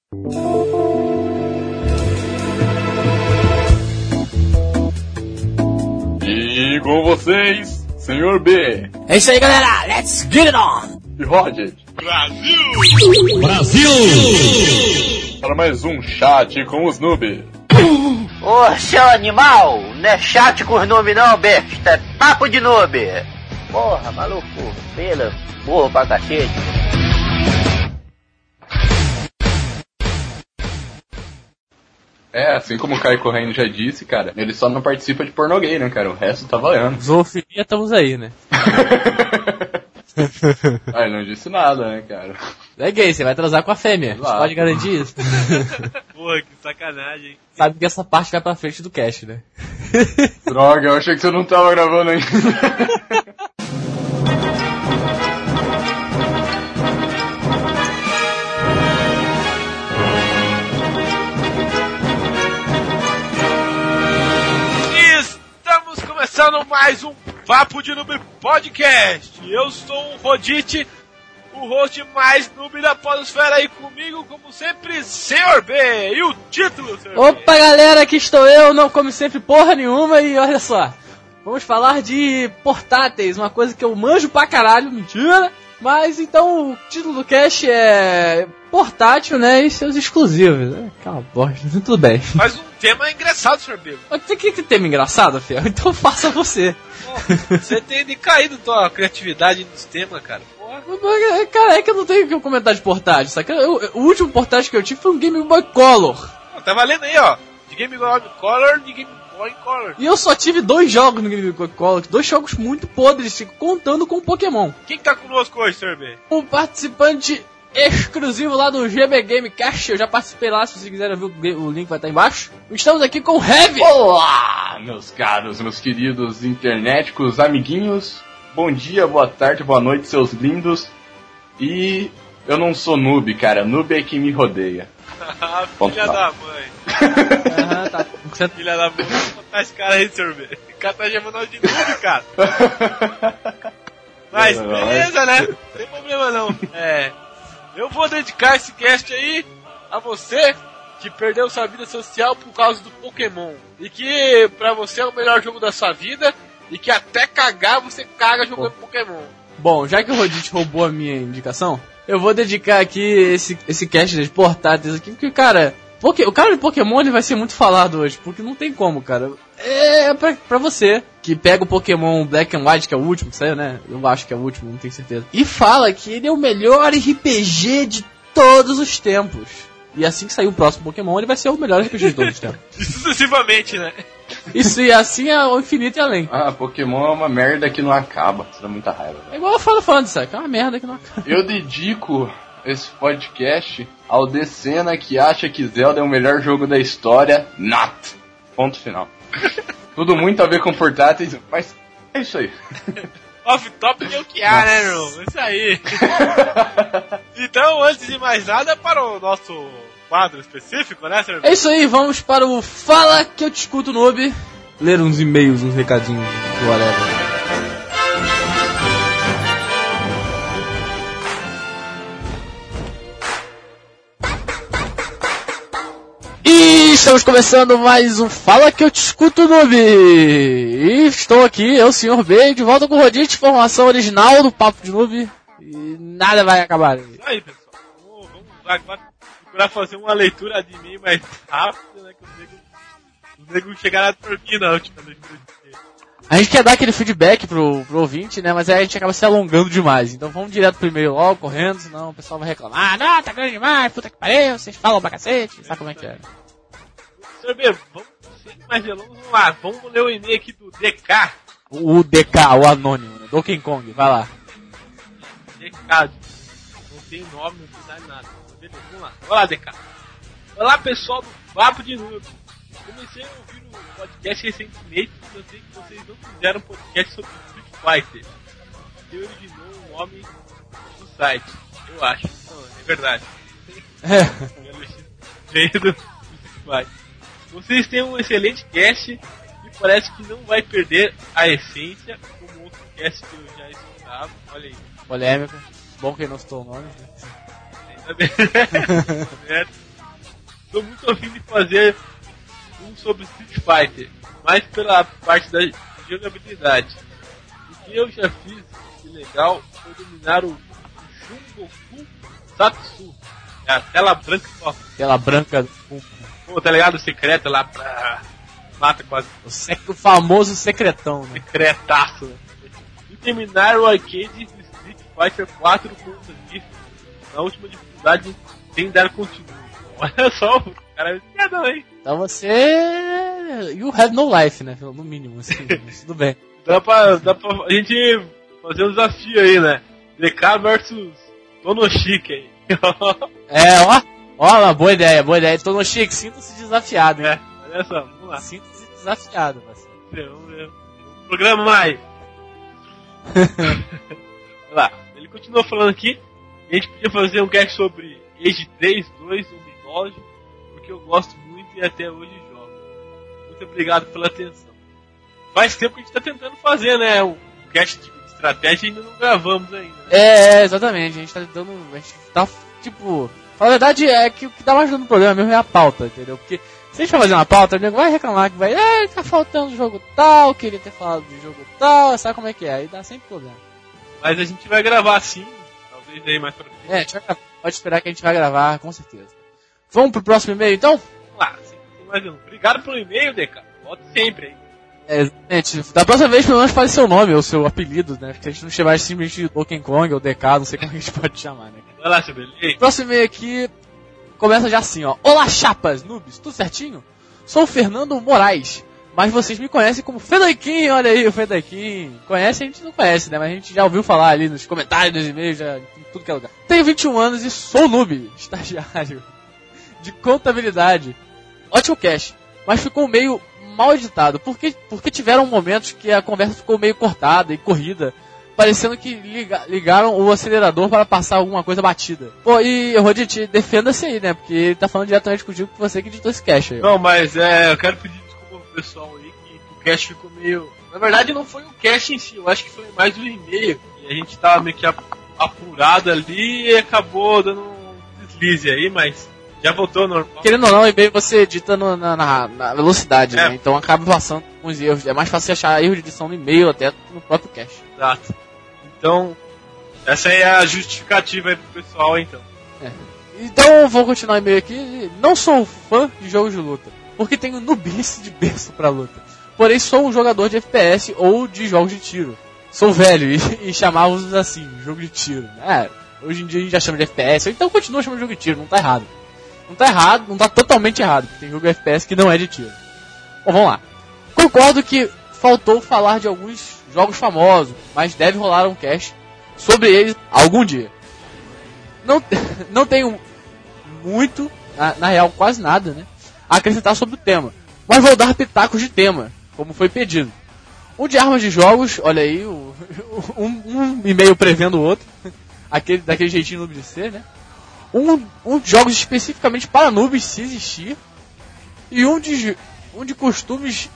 E com vocês, Senhor B. É isso aí, galera. Let's get it on. E Roger. Brasil! Brasil! Para mais um chat com os noobs. Ô, seu animal, não é chat com os noob não, besta, é papo de noob. Porra, maluco, pela, burro pra cacete. É, assim como o Caio Corrêa já disse, cara, ele só não participa de pornô gay, né, cara? O resto tá valendo. Zoofilia, estamos aí, né? Ah, ele não disse nada, né, cara? É gay, você vai transar com a fêmea. Você pode garantir isso? Porra, que sacanagem, hein? Sabe que essa parte vai pra frente do cast, né? Droga, eu achei que você não tava gravando ainda. Estamos começando mais um Papo de Noob Podcast. Eu sou o Rodite, o host mais noob da podosfera, e comigo, como sempre, Senhor B. E o título, Senhor Opa, B? galera, aqui estou eu, não como sempre porra nenhuma, e olha só. Vamos falar de portáteis, uma coisa que eu manjo pra caralho, mentira. Mas então o título do cast é portátil, né, e seus exclusivos. Calma, bosta, tudo bem. Mas um tema engraçado, Senhor B. Que tema engraçado, Fiel? Então faça você. Pô, você tem decaído tua criatividade nos temas, cara. Porra. Cara, é que eu não tenho o que comentar de portátil, sabe? O último portátil que eu tive foi um Game Boy Color. Pô, tá valendo aí, ó. De Game Boy Color, de Game Boy Color. E eu só tive 2 jogos no Game Boy Color, 2 jogos muito podres, contando com Pokémon. Quem que tá conosco hoje, Senhor B? Um participante exclusivo lá do GB Gamecast, eu já participei lá, se vocês quiserem ver o link vai estar embaixo. Estamos aqui com o Heavy. Olá, meus caros, meus queridos internéticos, amiguinhos. Bom dia, boa tarde, boa noite, seus lindos. E eu não sou noob, cara, noob é quem me rodeia. Filha da mãe. Tá. Filha da mãe, vou botar esse cara aí, Senhor B. O cara tá chamando nós de noob, cara. Mas beleza, né? Não tem problema não. Eu vou dedicar esse cast aí a você que perdeu sua vida social por causa do Pokémon. E que pra você é o melhor jogo da sua vida. E que até cagar você caga jogando Pokémon. Bom, já que o Rodite roubou a minha indicação, eu vou dedicar aqui esse cast de portáteis aqui, porque, cara, o cara de Pokémon ele vai ser muito falado hoje, porque não tem como, cara. É pra você que pega o Pokémon Black and White, que é o último que saiu, né? Eu acho que é o último, não tenho certeza. E fala que ele é o melhor RPG de todos os tempos. E assim que sair o próximo Pokémon, ele vai ser o melhor RPG de todos os tempos. Sucessivamente, né? Isso, e assim é o infinito e além. Ah, Pokémon é uma merda que não acaba. Isso dá muita raiva, velho. É igual eu falo falando isso, é uma merda que não acaba. Eu dedico esse podcast ao Decena que acha que Zelda é o melhor jogo da história. Not. Ponto final. Tudo muito a ver com portáteis, mas é isso aí. Off-top é o que há, né, meu? Isso aí. Então, antes de mais nada, para o nosso quadro específico, né, Sr. É isso aí, vamos para o Fala que eu te escuto, noob. Ler uns e-mails, uns recadinhos, whatever. E estamos começando mais um Fala que eu te escuto, noob. E estou aqui, eu, Sr. B, de volta com o Rodite, formação original do Papo de Noob. E nada vai acabar. Isso aí, pessoal. Vamos agora procurar fazer uma leitura de mim mais rápida, né? Que os negros chegaram a dormir na última leitura de mim. A gente quer dar aquele feedback pro ouvinte, né? Mas aí a gente acaba se alongando demais. Então vamos direto pro e-mail logo, correndo, senão o pessoal vai reclamar. Ah, não, tá grande demais, puta que pariu, vocês falam pra cacete. Sabe como é que é? Sr. B, vamos sem mais delongas, vamos lá. Vamos ler o e-mail aqui do DK. O DK, o anônimo, né? Donkey Kong, vai lá. DK, não tem nome, não tem nada. Beleza, vamos lá. Olá, DK. Olá, pessoal do Papo de Noob. Comecei a ouvir o podcast recentemente e eu sei que vocês não fizeram podcast sobre Street Fighter. Que originou o nome do site, eu acho. Não, é verdade. Veio do Street Fighter. Vocês têm um excelente cast e parece que não vai perder a essência como outro cast que eu já escutava. Olha aí. Polêmica. Bom que não citou o nome. Ainda bem. fazer um sobre Street Fighter, mais pela parte da jogabilidade. O que eu já fiz de legal foi dominar o Shungoku Satsu. É a tela branca só. Tela branca. Pô, tá ligado? O secreto lá pra... Mata quase. O famoso secretão, né? Secretaço. E terminar o arcade de Street Fighter 4 com o Zangief na última dificuldade sem dar continuo. Olha só, o cara é não, hein? Então você... You have no life, né? No mínimo, assim, tudo bem. Dá pra a gente fazer um desafio aí, né? DK versus Tonoshiki aí. Ó lá, boa ideia. Tonoshiki, sinta-se desafiado, hein? Olha só, vamos lá. Sinta-se desafiado, parceiro. Vamos ver. Programa mais. Olha lá, ele continua falando aqui. A gente podia fazer um cast sobre Age 3, 2 ou Mythology, porque eu gosto muito e até hoje jogo. Muito obrigado pela atenção. Faz tempo que a gente tá tentando fazer, né? Um cast de estratégia e ainda não gravamos ainda. Exatamente. A gente tá tentando... A gente tá, tipo... A verdade é que o que dá mais dando problema mesmo é a pauta, entendeu? Porque se a gente for fazer uma pauta, o nego vai reclamar que vai... tá faltando jogo tal, queria ter falado de jogo tal, sabe como é que é? Aí dá sempre problema. Mas a gente vai gravar sim. Talvez aí mais pra frente. A gente vai gravar. Pode esperar que a gente vai gravar, com certeza. Vamos pro próximo e-mail, então? Vamos lá, sem mais um. Obrigado pelo e-mail, DK. Volte sempre, hein? Gente, da próxima vez pelo menos fale seu nome ou seu apelido, né? Porque a gente não chama simplesmente de Donkey Kong ou DK, não sei como a gente pode chamar, né? Vai lá, seu beleza. Próximo e-mail aqui começa já assim, ó. Olá, chapas, noobs, tudo certinho? Sou o Fernando Moraes, mas vocês me conhecem como Fedaikin, olha aí o Fedaikin. Conhece, a gente não conhece, né? Mas a gente já ouviu falar ali nos comentários dos e-mails, já, em tudo que é lugar. Tenho 21 anos e sou noob, estagiário de contabilidade. Ótimo cast, mas ficou meio mal editado, porque tiveram momentos que a conversa ficou meio cortada e corrida, parecendo que ligaram o acelerador para passar alguma coisa batida. Pô, e Rodit, defenda-se aí, né? Porque ele tá falando diretamente contigo que você que editou esse cast aí. Não, mas eu quero pedir desculpa pro pessoal aí que o cast ficou meio... Na verdade não foi o cast em si, eu acho que foi mais o e-mail. E a gente tava meio que apurado ali e acabou dando um deslize aí, mas... Já voltou normal. Querendo ou não, o e-mail você edita na velocidade, né? Então acaba passando uns erros. É mais fácil achar erro de edição no e-mail até no próprio cache. Exato. Então, essa aí é a justificativa aí pro pessoal, então. Então, vou continuar o e-mail aqui. Não sou fã de jogos de luta, porque tenho nubice de berço pra luta. Porém, sou um jogador de FPS ou de jogos de tiro. Sou velho e chamava-os assim, jogo de tiro. Hoje em dia a gente já chama de FPS, então continua chamando de jogo de tiro, não tá errado. Não tá errado, não tá totalmente errado, porque tem jogo FPS que não é de tiro. Bom, vamos lá. Concordo que faltou falar de alguns jogos famosos, mas deve rolar um cast sobre eles algum dia. Não tenho muito, na real quase nada, né, a acrescentar sobre o tema, mas vou dar pitacos de tema, como foi pedido. Um de armas de jogos, olha aí, um e-mail prevendo o outro, daquele jeitinho noob de ser, né? Um de jogos especificamente para noobs, se existir, e um de costumes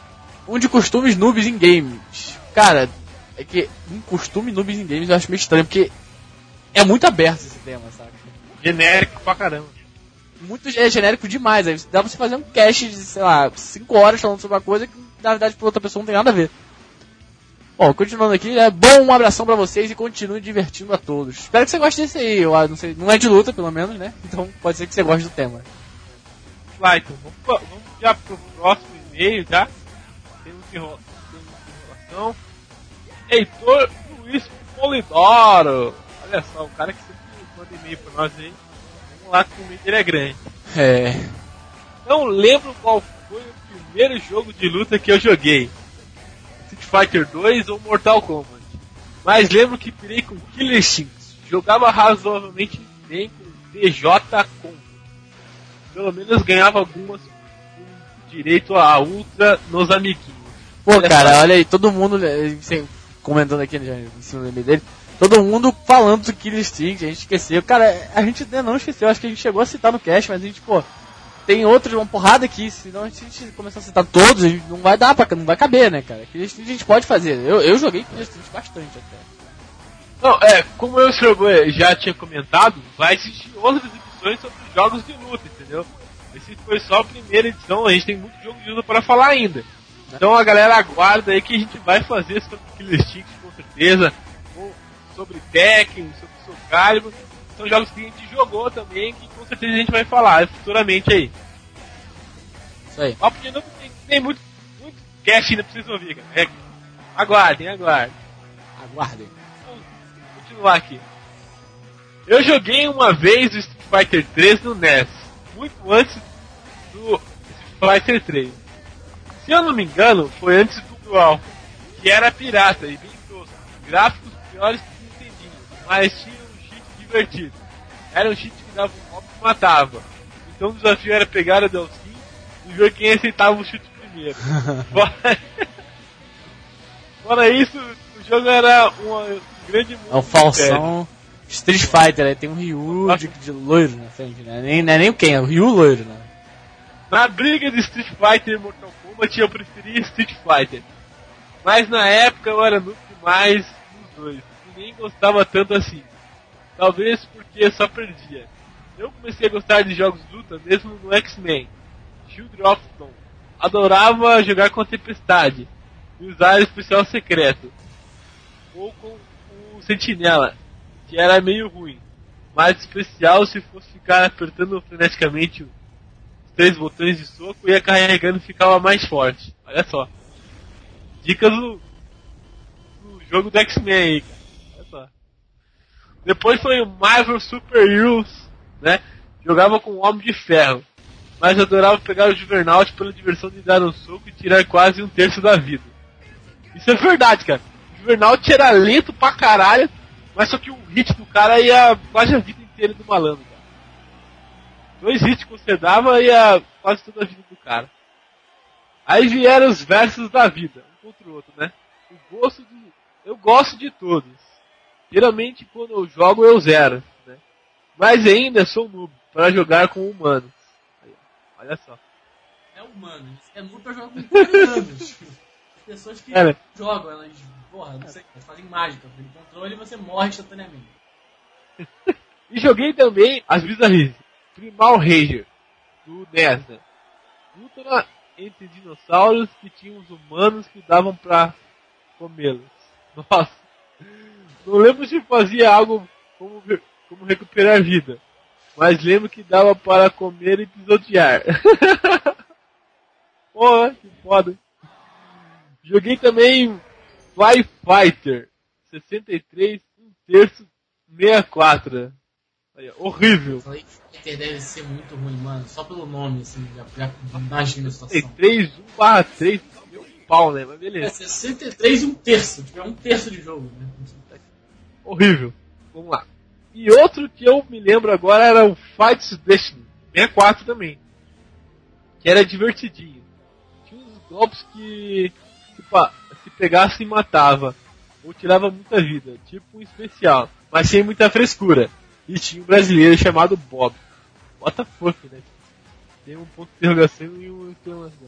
noobs em games. Cara, é que um costume noobs em games eu acho meio estranho, porque é muito aberto esse tema, sabe? Genérico pra caramba. É genérico demais, aí dá pra você fazer um cast de, sei lá, 5 horas falando sobre uma coisa que na verdade pra outra pessoa não tem nada a ver. Bom, continuando aqui, um abração pra vocês e continue divertindo a todos. Espero que você goste desse aí, eu não sei, não é de luta pelo menos, né? Então pode ser que você goste do tema. Vai, então, vamos já pro próximo e-mail, tá? Temos enrolação. Heitor Luiz Polidoro. Olha só, o cara que sempre manda e-mail pra nós aí. Vamos lá, que o e-mail dele é grande. Não lembro qual foi o primeiro jogo de luta que eu joguei. Street Fighter 2 ou Mortal Kombat. Mas lembro que pirei com Killer Instinct. Jogava razoavelmente bem com DJ Combo. Pelo menos ganhava algumas com direito a ultra nos amiguinhos. Pô, cara, olha aí, todo mundo comentando aqui em cima do e-mail dele. Todo mundo falando do Killer Instinct, a gente esqueceu. Cara, a gente ainda não esqueceu, acho que a gente chegou a citar no cast, mas a gente, tem outros, uma porrada aqui, senão a gente começar a citar todos, a gente não vai dar não vai caber, né, cara? Killer Instinct a gente pode fazer. Eu joguei Killer Instinct bastante até. Não, como eu já tinha comentado, vai existir outras edições sobre jogos de luta, entendeu? Esse foi só a primeira edição, a gente tem muito jogo de luta para falar ainda. Então a galera aguarda aí que a gente vai fazer sobre Killer Instinct com certeza, sobre Tekken, sobre Soul Calibur. São jogos que a gente jogou também, que com certeza a gente vai falar futuramente aí. Isso aí. Papo de Noob tem muito cast ainda pra vocês ouvir, cara. Aguardem. Aguardem. Vamos continuar aqui. Eu joguei uma vez o Street Fighter 3 no NES, muito antes do Street Fighter 3. Se eu não me engano, foi antes do Alpha, que era pirata e bem tosco. Gráficos piores que o Nintendinho, mas tinha um cheat divertido. Era um cheat que dava um golpe e matava. Então o desafio era pegar a Delsin e ver quem aceitava o chute primeiro. Fora isso, o jogo era um grande mundo. É um falsão. Street Fighter, aí tem um Ryu de loiro na frente, né? Não é nem o Ken, é o Ryu loiro, né? Na briga de Street Fighter e Mortal Kombat eu preferia Street Fighter. Mas na época eu era noob demais dos dois. E nem gostava tanto assim. Talvez porque só perdia. Eu comecei a gostar de jogos de luta mesmo no X-Men. Shield of Dawn. Adorava jogar com a Tempestade. E usar o especial secreto. Ou com o Sentinela, que era meio ruim. Mas especial se fosse ficar apertando freneticamente os 3 botões de soco, ia carregando e ficava mais forte. Olha só. Dicas do jogo do X-Men aí, cara. Olha só. Depois foi o Marvel Super Heroes, né? Jogava com o Homem de Ferro. Mas adorava pegar o Juggernaut pela diversão de dar um soco e tirar quase 1/3 da vida. Isso é verdade, cara. O Juggernaut era lento pra caralho, mas só que o hit do cara ia quase a vida inteira do malandro, cara. 2 hits que você dava ia quase toda a vida do cara. Aí vieram os versos da vida, um contra o outro, né? Eu gosto de todos. Geralmente quando eu jogo eu zero, né? Mas ainda sou noob para jogar com humanos. Aí, olha só. É humano, é noob pra jogar com humanos. As pessoas que jogam, elas, porra, não sei, elas fazem mágica. Pelo controle você morre instantaneamente. E joguei também as bizarrices. Primal Ranger, do NES, né? Luta entre dinossauros que tinham os humanos que davam pra comê-los. Nossa, não lembro se fazia algo como recuperar vida, mas lembro que dava para comer e pisotear. Porra, que foda. Joguei também Fly Fighter 63, 1/3, 64. Aí, horrível. Fly Fighter deve ser muito ruim, mano. Só pelo nome, assim, já imagina a situação. 63, 1/3, meu pau, né? Mas beleza. É 63 e 1/3, tipo, é 1/3 de jogo, né? Horrível. Vamos lá. E outro que eu me lembro agora era o Fights Destiny 64 também. Que era divertidinho. Tinha uns golpes que se pegasse e matava. Ou tirava muita vida. Tipo um especial. Mas sem muita frescura. E tinha um brasileiro chamado Bob. What the fuck, né? Tem um ponto de interrogação e uma exclamação.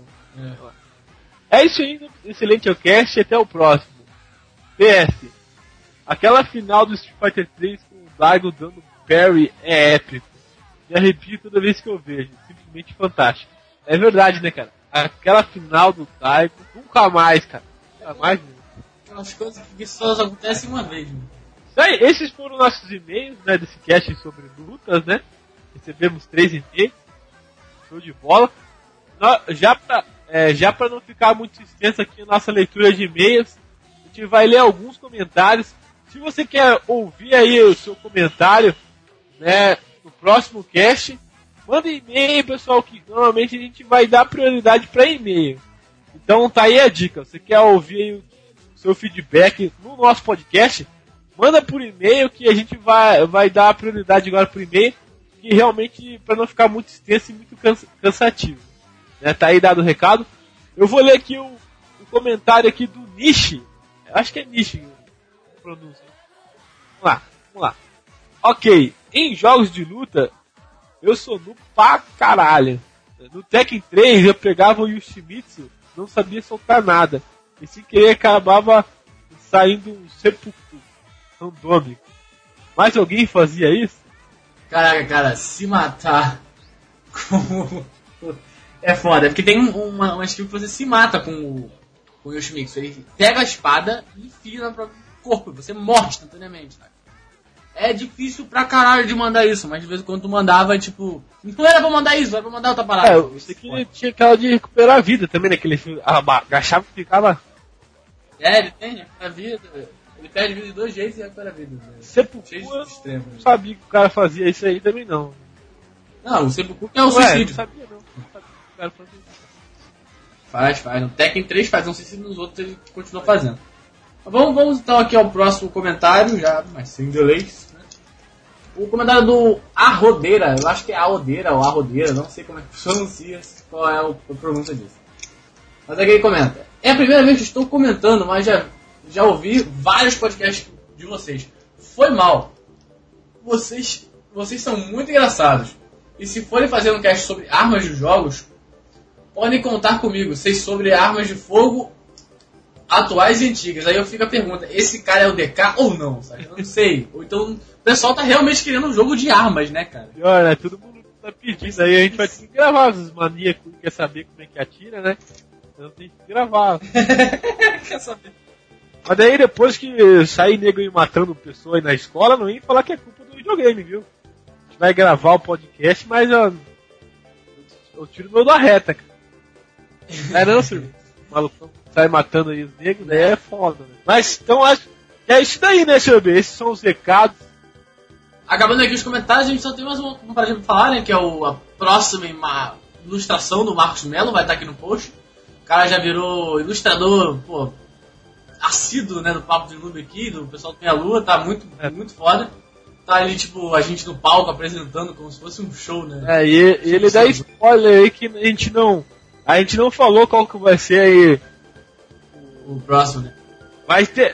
É isso aí. Excelente cast e até o próximo. PS. Aquela final do Street Fighter 3 com o Daigo dando parry é épico. Me arrepio toda vez que eu vejo. Simplesmente fantástico. É verdade, né, cara? Aquela final do Daigo, nunca mais, cara. Nunca mais mesmo. Aquelas coisas que só acontecem uma vez, mano. Isso aí, esses foram nossos e-mails, né, desse cast sobre lutas, né? Recebemos 3 e-mails. Show de bola. Já pra não ficar muito extenso aqui a nossa leitura de e-mails, a gente vai ler alguns comentários. Se você quer ouvir aí o seu comentário, né, no próximo cast, manda e-mail, pessoal, que normalmente a gente vai dar prioridade para e-mail. Então tá aí a dica. Você quer ouvir aí o seu feedback no nosso podcast? Manda por e-mail que a gente vai dar prioridade agora por e-mail, que realmente para não ficar muito extenso e muito cansativo. Né, tá aí dado o recado. Eu vou ler aqui o comentário aqui do Nishi. Acho que é Nishi. Pronúncia. Vamos lá. Ok, em jogos de luta, eu sou noob pra caralho. No Tekken 3 eu pegava o Yoshimitsu, não sabia soltar nada. E sem querer acabava saindo um sepulcro randômico. Mas alguém fazia isso? Caraca, cara, se matar É foda, porque tem uma skill que você se mata com o Yoshimitsu. Ele pega a espada e enfia no próprio corpo, você morre instantaneamente, sabe? É difícil pra caralho de mandar isso, mas de vez em quando tu mandava, tipo... Não era pra mandar isso, era pra mandar outra parada. Eu sei que tinha aquela de recuperar a vida também, né? Que ele agachava e ficava... Ele tem, recupera a vida. Ele perde vida de 2 jeitos e recupera a vida. Né? Seppuku, eu não sabia que o cara fazia isso aí também, não. Não, o Seppuku é um suicídio. Não sabia, não. Não sabia que o cara fazia isso. Faz. No Tekken 3 faz um suicídio, nos outros ele continua fazendo. Vamos então aqui ao próximo comentário, já mais sem delays. Né? O comentário do Arrodeira, eu acho que é Arrodeira ou Arrodeira, não sei como é que pronuncia, qual é a pronúncia disso. Mas aqui ele comenta: é a primeira vez que estou comentando, mas já ouvi vários podcasts de vocês. Foi mal. Vocês são muito engraçados. E se forem fazer um cast sobre armas de jogos, podem contar comigo, sei sobre armas de fogo atuais e antigas. Aí eu fico a pergunta, esse cara é o DK ou não? Sabe? Eu não sei. Ou então o pessoal tá realmente querendo um jogo de armas, né, cara? E olha, todo mundo tá pedindo aí, a gente vai ter que gravar os maníacos que quer saber como é que atira, né? Então tem que gravar. Quer saber? Mas daí depois que sair nego aí matando pessoa aí na escola, não vem falar que é culpa do videogame, viu? A gente vai gravar o podcast, mas eu tiro o meu da reta, cara. Não, senhor. O malucão sai matando aí os negros, daí é foda, né? Mas então acho que é isso daí, né, senhor B? Esses são os recados. Acabando aqui os comentários, a gente só tem mais uma parada pra falar, né? Que é a próxima ilustração do Marcos Melo, vai estar aqui no post. O cara já virou ilustrador, pô, assíduo, né, do Papo de Noob aqui, do pessoal do Meia Lua, tá muito foda. Tá ali, tipo, a gente no palco apresentando como se fosse um show, né? E ele dá spoiler aí que a gente não falou qual que vai ser aí o próximo, né? Vai ter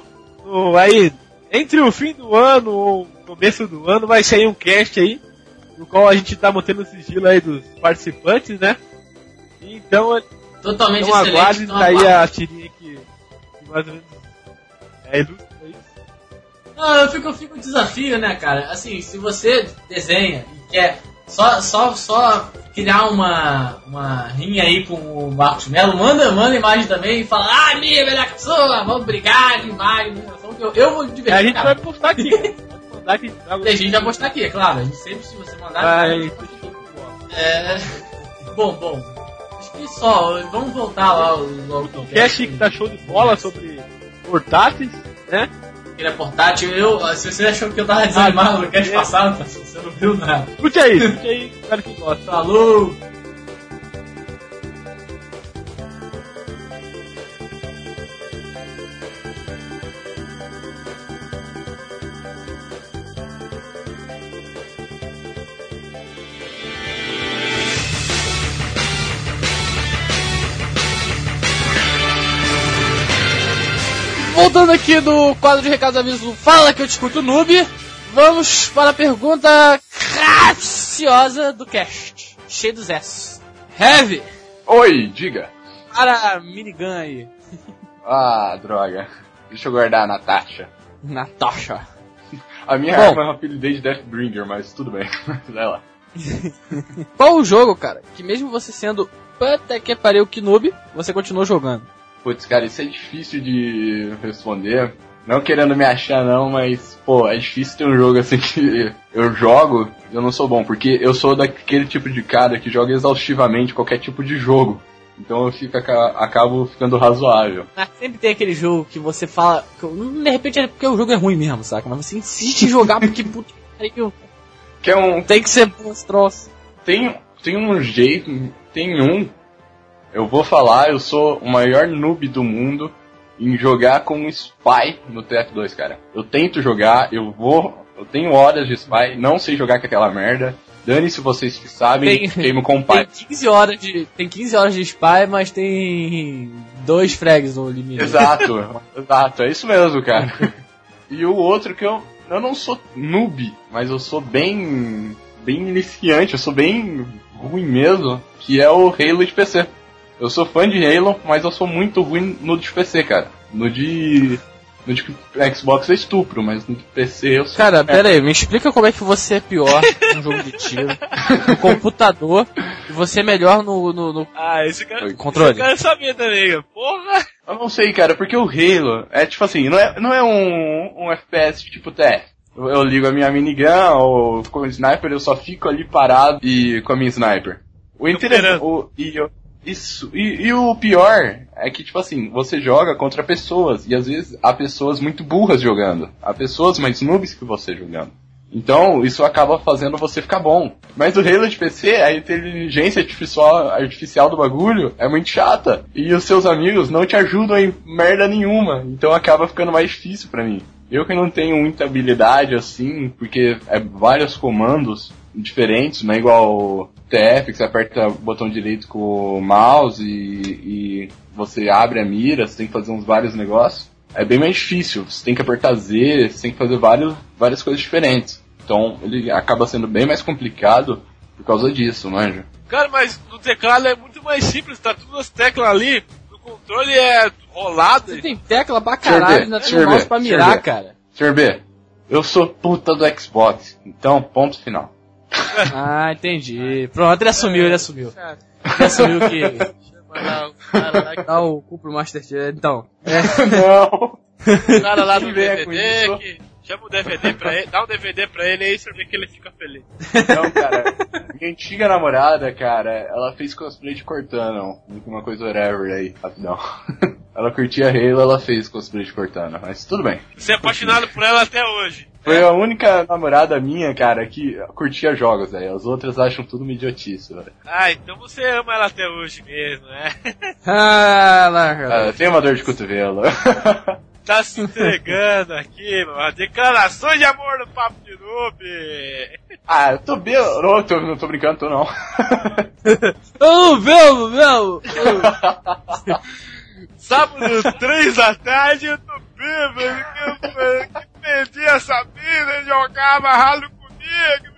aí entre o fim do ano ou o começo do ano vai sair um cast aí no qual a gente tá mantendo o sigilo aí dos participantes, né? Então totalmente então excelente. Aguardem Então daí a tirinha que mais ou menos ilustra isso. Não, eu fico desafio, né, cara? Assim, se você desenha e quer só criar uma rinha aí com o Marcos Melo, manda imagem também e fala, minha melhor pessoa, vamos brigar de imagem, eu vou divertir. A gente cara. vai postar aqui. A gente vai postar aqui, é claro. A gente sempre, se você mandar. Bom. Acho que só, vamos voltar lá o cast que tá show de bola sobre portáteis, né? Ele é portátil, se você achou que eu tava desanimado no cast passado, você não viu nada. Escute aí, cara que gosta. Falou! Voltando aqui do quadro de recados aviso, fala que eu te escuto noob. Vamos para a pergunta capciosa do cast, cheio dos S. Heavy! Oi, diga. Para a minigun aí. Droga. Deixa eu guardar a Natasha. A minha arma é uma apelidei de Deathbringer, mas tudo bem. Vai lá. Qual o jogo, cara, que mesmo você sendo puta que pariu que noob, você continuou jogando? Putz, cara, isso é difícil de responder. Não querendo me achar não, mas, pô, é difícil ter um jogo assim que eu jogo e eu não sou bom. Porque eu sou daquele tipo de cara que joga exaustivamente qualquer tipo de jogo. Então eu acabo ficando razoável. Mas sempre tem aquele jogo que você fala... De repente é porque o jogo é ruim mesmo, saca? Mas você insiste em jogar porque, puta que pariu. Tem que ser bom esse troço. Tem um jeito, eu vou falar, eu sou o maior noob do mundo em jogar com um Spy no TF2, cara. Eu tento jogar, eu tenho horas de Spy, não sei jogar com aquela merda. Dane-se vocês que sabem, queimo com o pai. Tem 15 horas de Spy, mas tem 2 frags no limite. Exato, é isso mesmo, cara. E o outro que eu não sou noob, mas eu sou bem iniciante, eu sou bem ruim mesmo, que é o Halo de PC. Eu sou fã de Halo, mas eu sou muito ruim no de PC, cara. No de No de Xbox é estupro, mas no de PC eu sou... Cara, pera aí, me explica como é que você é pior num jogo de tiro, no computador, e você é melhor no esse cara... controle. Eu quero saber também, porra! Eu não sei, cara, porque o Halo é tipo assim, não é um FPS tipo TF. Eu ligo a minha minigun ou com o sniper, eu só fico ali parado e com a minha sniper. O interessante... E o pior é que, tipo assim, você joga contra pessoas, e às vezes há pessoas muito burras jogando. Há pessoas mais noobs que você jogando. Então, isso acaba fazendo você ficar bom. Mas o Halo de PC, a inteligência artificial do bagulho é muito chata. E os seus amigos não te ajudam em merda nenhuma. Então acaba ficando mais difícil pra mim. Eu que não tenho muita habilidade assim, porque é vários comandos diferentes, não é igual o TF, que você aperta o botão direito com o mouse e você abre a mira, você tem que fazer vários negócios. É bem mais difícil, você tem que apertar Z, você tem que fazer várias coisas diferentes. Então ele acaba sendo bem mais complicado por causa disso, manja. Cara, mas no teclado é muito mais simples, tá tudo as teclas ali, o controle é rolado. Você tem tecla pra caralho, ainda tem um mouse pra mirar, cara. Sr. B, eu sou puta do Xbox, então ponto final. Ah, entendi. Pronto, ele assumiu. Ele assumiu que... Dá o cu pro Master Chief, então. Não. O cara lá do DVD, que chama o DVD pra ele, dá um DVD pra ele aí, você vê que ele fica feliz. Não, cara, minha antiga namorada, cara, ela fez cosplay de Cortana, uma coisa whatever aí, rapidão. Ela curtia Halo, ela fez cosplay de Cortana, mas tudo bem. Você é apaixonado por ela até hoje. Foi a única namorada minha, cara, que curtia jogos, velho. As outras acham tudo uma idiotice, velho. Ah, então você ama ela até hoje mesmo, né? Larga. Tem uma dor de cotovelo. Tá se entregando aqui, mano. Declarações de amor no Papo de Noob. Eu tô bem... Não tô brincando, tô não. Meu. Sábado, 3 da tarde, eu tô bêbado, que perdi essa vida e jogava ralo comigo,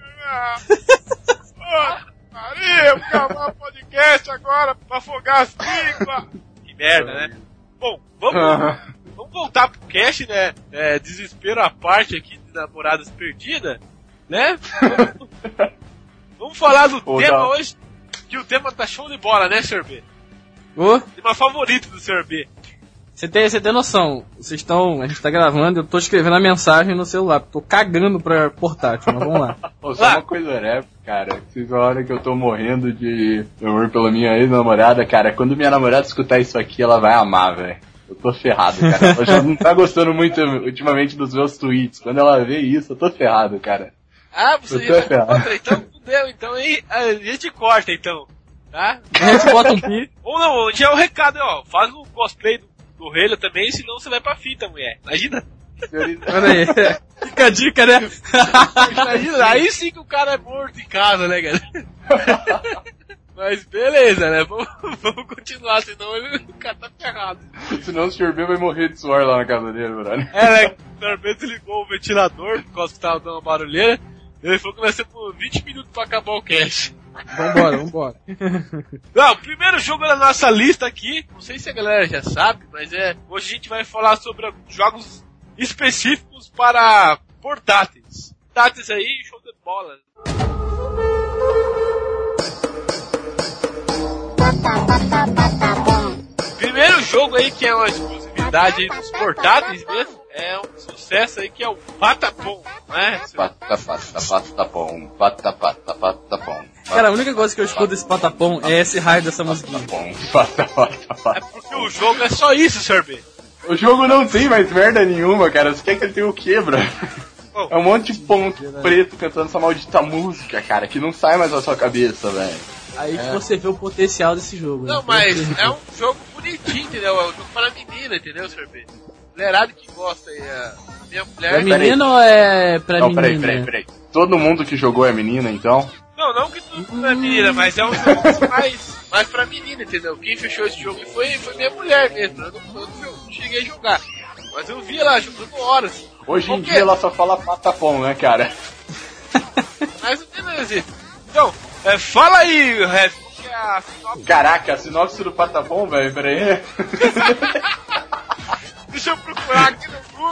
Maria, vou gravar podcast agora pra afogar as línguas. Que merda, né? Bom, vamos voltar pro cast, né? Desespero à parte aqui de namoradas perdidas, né? Vamos falar do tema hoje, que o tema tá show de bola, né, Sr. B? Tema favorito do Sr. B. Você tem noção, a gente tá gravando, eu tô escrevendo a mensagem no celular, tô cagando pra portátil, mas vamos lá. Só uma coisa, né, cara, vocês olham que eu tô morrendo de amor pela minha ex-namorada, cara, quando minha namorada escutar isso aqui, ela vai amar, velho. Eu tô ferrado, cara. Ela já não tá gostando muito ultimamente dos meus tweets. Quando ela vê isso, eu tô ferrado, cara. Você já contra, então fudeu, então aí a gente corta, então. Tá? A gente bota um pi. Ou não, já é o recado, ó. Faz um cosplay do Halo também, senão você vai pra fita, mulher. Imagina. Olha aí. Fica a dica, né? Imagina, aí sim que o cara é morto em casa, né, cara? Mas beleza, né? Vamos continuar, senão o cara tá ferrado. Senão o Sr. B vai morrer de suor lá na casa dele, brother. Né? O Sr. B desligou o ventilador por causa que tava dando uma barulheira. Ele falou que vai ser por 20 minutos pra acabar o cast. Vambora. Não, o primeiro jogo da nossa lista aqui, não sei se a galera já sabe, mas hoje a gente vai falar sobre jogos específicos para portáteis. Portáteis aí, show de bola. Primeiro jogo aí que é uma exclusividade aí dos portáteis mesmo, é um sucesso aí que é o Patapom, né? Patapom. Cara, a única coisa que eu escuto desse Patapom é esse raio dessa musiquinha. É porque o jogo é só isso, Sr. B. O jogo não tem mais merda nenhuma, cara. Você quer que ele tenha o quebra? É um monte de ponto preto cantando essa maldita música, cara, que não sai mais da sua cabeça, velho. Aí que você vê o potencial desse jogo. Não, né? mas é um jogo bonitinho, entendeu? É um jogo para menina, entendeu, Sr. B? Mulherada que gosta aí, a minha mulher... É menina ou é pra menina? Peraí. Todo mundo que jogou é menina, então? Não que todo mundo é menina, mas é um jogo mais pra menina, entendeu? Quem fechou esse jogo foi minha mulher mesmo. Eu não cheguei a jogar. Mas eu vi ela jogando horas. Hoje em dia ela só fala Patapom, né, cara? Mas beleza. Então, fala aí, Ref, qual que é a sinopse? Caraca, a sinopse do Patapom, velho, peraí. Deixa eu procurar aqui no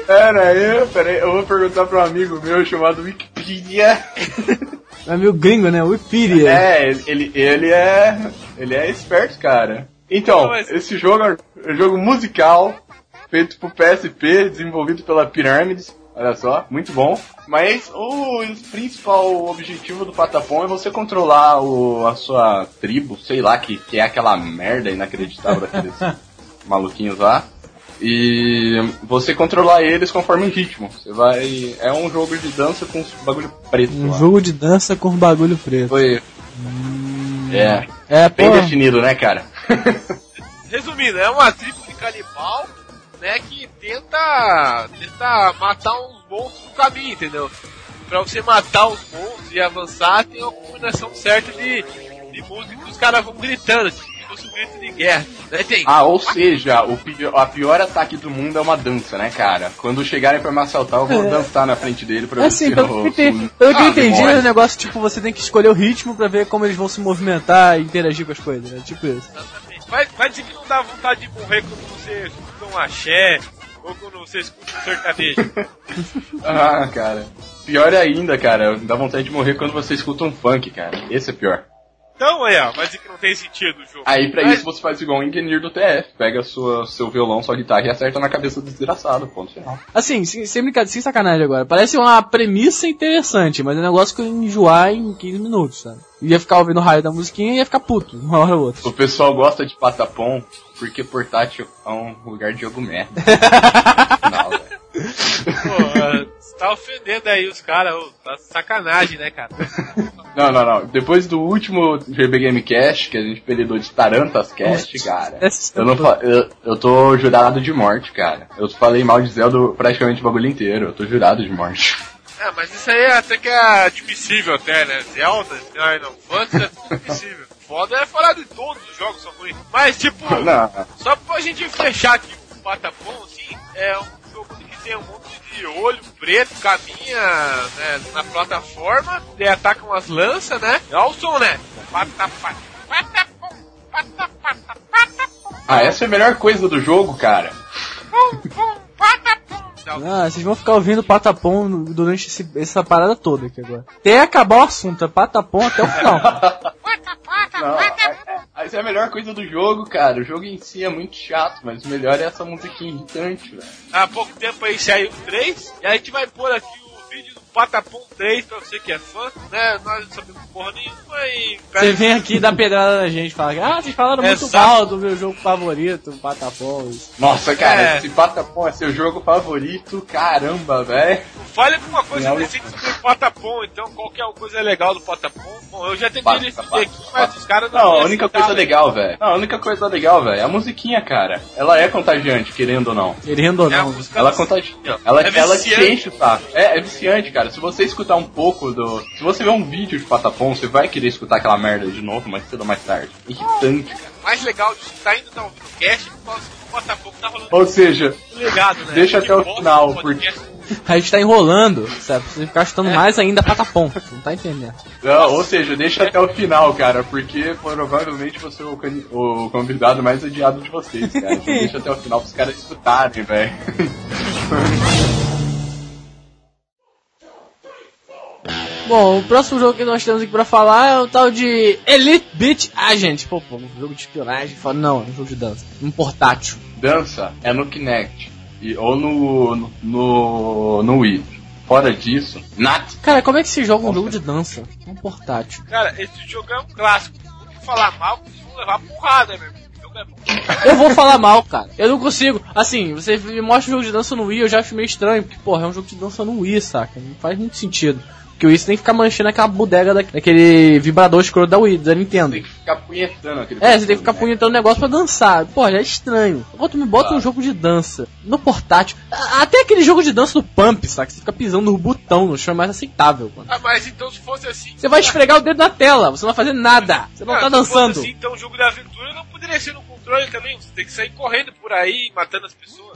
Pera aí, eu vou perguntar pra um amigo meu chamado Wikipedia. É meio gringo, né? Wikipedia. Ele é esperto, cara. Então, esse jogo é um jogo musical, feito pro PSP, desenvolvido pela Pyramids. Olha só, muito bom. Mas o principal objetivo do Patapom é você controlar a sua tribo, sei lá, que é aquela merda inacreditável daqueles maluquinhos lá. E você controlar eles conforme o ritmo. Você vai. É um jogo de dança com bagulho preto. Jogo de dança com bagulho preto. Foi. É bem definido, né, cara? Resumindo, é uma tribo de canibal, né, que tenta matar uns monstros no caminho, entendeu? Pra você matar os monstros e avançar, tem uma combinação certa de música que os caras vão gritando, tipo, se fosse um grito de guerra, né? Ou seja, a pior ataque do mundo é uma dança, né, cara? Quando chegarem pra me assaltar, eu vou dançar na frente dele pra ver se pelo que eu entendi, é um negócio tipo, você tem que escolher o ritmo pra ver como eles vão se movimentar e interagir com as coisas, né? Tipo isso. Exatamente. Vai dizer que não dá vontade de morrer quando você escuta um axé ou quando você escuta um sertanejo. Cara. Pior ainda, cara. Dá vontade de morrer quando você escuta um funk, cara. Esse é pior. Então, vai dizer que não tem sentido o jogo. Aí pra isso você faz igual um engineer do TF. Pega seu violão, sua guitarra e acerta na cabeça do desgraçado. Ponto final. Assim, sem brincadeira, sem sacanagem agora. Parece uma premissa interessante, mas é um negócio que eu ia enjoar em 15 minutos, sabe? Ia ficar ouvindo o raio da musiquinha e ia ficar puto, uma hora ou outra. O pessoal gosta de Patapom porque portátil é um lugar de jogo merda. Não, velho. Pô, você tá ofendendo aí os caras, tá sacanagem, né, cara? Não. Depois do último GB Game Cast, que a gente apelidou de Tarantas Cast, cara, eu tô jurado de morte, cara. Eu falei mal de Zelda praticamente o bagulho inteiro, eu tô jurado de morte. Mas isso aí até que é admissível até, né? Zelda, Final Fantasy é tudo admissível. Foda é falar de todos os jogos são ruins. Mas tipo, só pra gente fechar aqui o Patapom, assim, é um jogo que tem um monte de olho preto, caminha, né, na plataforma, e ataca umas lanças, né? Olha o som, né? Patapom. Essa é a melhor coisa do jogo, cara. Vocês vão ficar ouvindo Patapom durante essa parada toda aqui agora. Até acabar o assunto, é Patapom até o final. Essa é a melhor coisa do jogo, cara. O jogo em si é muito chato, mas o melhor é essa musiquinha irritante, velho. Há pouco tempo aí saiu o 3, e a gente vai pôr aqui o vídeo do Patapom 3, pra você que é fã, né? Nós não sabemos porra nenhuma e... Você vem aqui dar pedrada na gente, fala, vocês falaram muito mal do meu jogo favorito, Patapom. Nossa, cara, esse Patapom é seu jogo favorito, caramba, velho. Fale alguma coisa decente sobre o Patapom, então, qualquer coisa legal do Patapom. Bom, eu já tentei decidir aqui, mas os caras não... a única coisa legal, velho. A única coisa legal, velho, é a musiquinha, cara. Ela é contagiante, querendo ou não. Querendo ou não. Ela contagia. Ela te enche o saco. É viciante, cara. Se você escutar um pouco se você ver um vídeo de Patapom, você vai querer escutar aquela merda de novo, mais cedo ou mais tarde. Irritante, cara. O mais legal disso tá indo no cast por causa do Patapom que tá rolando. Ou seja, ligado, né? Deixa até o final, porque... A gente tá enrolando, sabe? Você ficar chutando mais ainda Patapom. Você não tá entendendo. Não, ou seja, deixa até o final, cara, porque provavelmente você é o convidado mais odiado de vocês, cara. Então deixa até o final pros caras escutarem, velho. Bom, o próximo jogo que nós temos aqui pra falar é o tal de Elite Beat Agent. Pô, um jogo de espionagem. Não, é um jogo de dança. Um portátil. Dança é no Kinect. Ou no Wii. Fora disso, Cara, como é que se joga um jogo de dança? Um portátil. Cara, esse jogo é um clássico. Não tem que falar mal, porque vocês vão levar porrada, meu irmão. O jogo é bom. Eu vou falar mal, cara. Eu não consigo. Assim, você me mostra um jogo de dança no Wii, eu já acho meio estranho. Porque, porra, é um jogo de dança no Wii, saca? Não faz muito sentido. Porque o Wii você tem que ficar manchando aquela bodega daquele vibrador escuro da Wii, da Nintendo. Tem que ficar punhetando aquele... você tem que ficar punhetando o negócio pra dançar. Pô, já é estranho. Agora tu me bota um jogo de dança no portátil. Até aquele jogo de dança do Pump, saca? Você fica pisando no botão no chão, é mais aceitável, mano. Mas então se fosse assim... Você vai esfregar o dedo na tela, você não vai fazer nada. Você não tá dançando. Se fosse assim, então o jogo de aventura não poderia ser no controle também. Você tem que sair correndo por aí, matando as pessoas.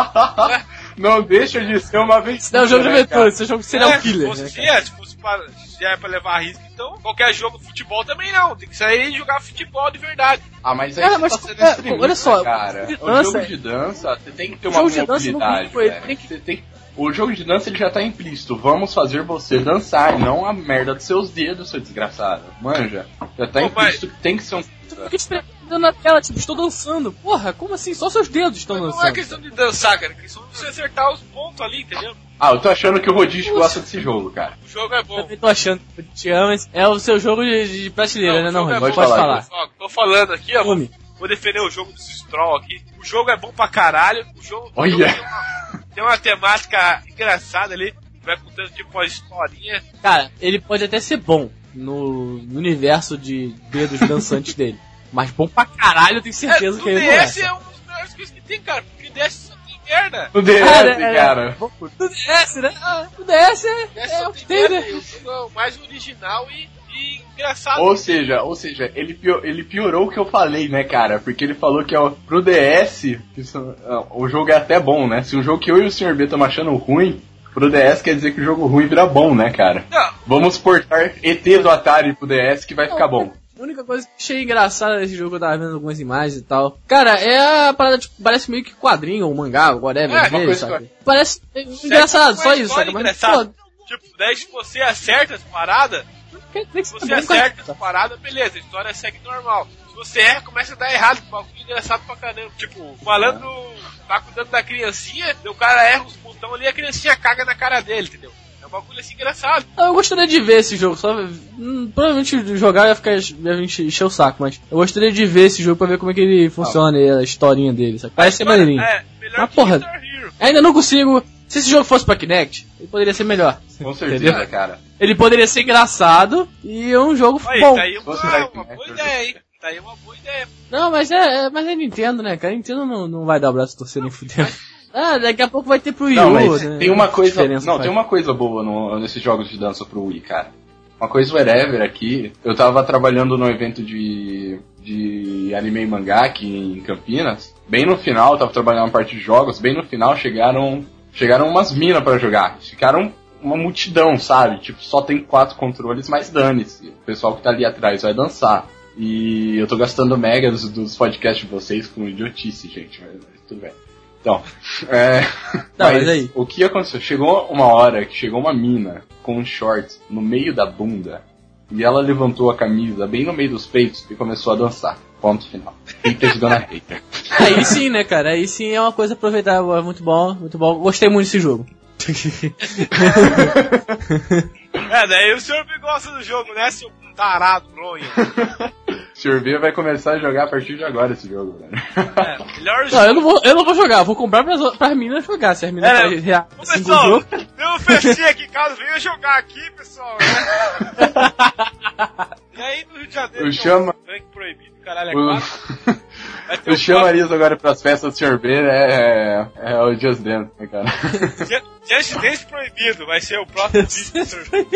Não deixa de ser uma aventura. Isso não é um jogo de aventura, esse é um jogo de serial killer. Se fosse se é pra levar risco, então qualquer jogo de futebol também não. Tem que sair e jogar futebol de verdade. Ah, mas aí Cara, você mas tá sendo olha extremista, só, cara. o O jogo de dança, você tem que ter uma mobilidade, velho. O jogo de dança ele já tá implícito. Vamos fazer você dançar, não a merda dos seus dedos, seu desgraçado. Manja. Já tá implícito que tem que ser um... Tu fica esperando na tela, tipo, estou dançando. Porra, como assim? Só seus dedos estão dançando. Não é questão de dançar, cara. É questão de você acertar os pontos ali, entendeu? Ah, eu tô achando que o Rodízio gosta desse jogo, cara. O jogo é Eu bom. também tô achando que te ama. É o seu jogo de prateleira, né, não, o jogo Rodízio? é Pode bom. falar. Ó, tô falando aqui, ó. Come. Vou defender o jogo do Stroll aqui. O jogo é bom pra caralho. O jogo Olha! tem uma temática engraçada ali. Vai contando tipo uma historinha. Cara, ele pode até ser bom no universo de dedos dançantes dele. Mas bom pra caralho, eu tenho certeza que ele não é. O DS é uma das melhores coisas que tem, cara. Porque o DS só tem merda. O DS, cara. O DS, né? O DS é o que tem, né? O jogo é o mais original e engraçado. Ou seja, ele piorou o que eu falei, né, cara? Porque ele falou que pro DS, o jogo é até bom, né? Se um jogo que eu e o Sr. B estamos achando ruim, pro DS quer dizer que o jogo ruim vira bom, né, cara? Não. Vamos portar ET do Atari pro DS que vai ficar bom. A única coisa que achei engraçada nesse jogo, eu tava vendo algumas imagens e tal. Cara, é a parada, tipo, parece meio que quadrinho ou mangá, whatever, uma dele, coisa sabe? Parece engraçado, só isso, sabe? Mas, engraçado. Tipo, daí se você acerta as paradas, se você acerta as paradas, beleza, a história segue normal. Se você erra, começa a dar errado, um bagulho engraçado pra caramba. Tipo, o malandro tá cuidando da criancinha, o cara erra os botões ali e a criancinha caga na cara dele, entendeu? É um bagulho assim engraçado. Eu gostaria de ver esse jogo, só provavelmente jogar ia encher o saco, mas eu gostaria de ver esse jogo pra ver como é que ele funciona e a historinha dele, sabe? Parece ser maneirinho. É, melhor Mas que porra, Guitar Hero. ainda não consigo. Se esse jogo fosse pra Kinect, ele poderia ser melhor. Com certeza, Entendeu? cara. Ele poderia ser engraçado e um jogo Olha, bom. tá aí uma boa ideia, hein? Tá aí uma boa ideia. Não, mas mas é Nintendo, né, cara? Nintendo não vai dar o braço torcer nem fudendo. Ah, daqui a pouco vai ter pro Wii U. Não, mas né? tem uma coisa. Diferença Não, faz. tem uma coisa boa nesses jogos de dança pro Wii, cara. Uma coisa wherever aqui. Eu tava trabalhando num evento de anime e mangá aqui em Campinas. Bem no final, eu tava trabalhando na parte de jogos. Bem no final chegaram umas minas pra jogar. Ficaram uma multidão, sabe? Tipo, só tem 4 controles, mas dane-se. O pessoal que tá ali atrás vai dançar. E eu tô gastando mega dos podcasts de vocês com idiotice, gente. Mas tudo bem. Então, mas aí. O que aconteceu? Chegou uma hora que chegou uma mina com um shorts no meio da bunda e ela levantou a camisa bem no meio dos peitos e começou a dançar. Ponto final. Haters gonna hater. Aí sim, né, cara? Aí sim é uma coisa aproveitável. É muito bom, muito bom. Gostei muito desse jogo. Daí o senhor me gosta do jogo, né, seu tarado, bronha? O Sr. B vai começar a jogar a partir de agora esse jogo, velho. Melhor Não, jogo. eu não vou jogar, vou comprar pras meninas jogar. Se as meninas fazem reação Ô, com o pessoal, jogo. tem um festinha aqui em casa, venha jogar aqui, pessoal, né? E aí no Rio de Janeiro, Eu chamo- funk proibido, caralho, é 4. Os chamarias agora pras festas do Sr. B é o Just Dance, né, cara? Just Dance proibido, vai ser o próximo vídeo do Sr.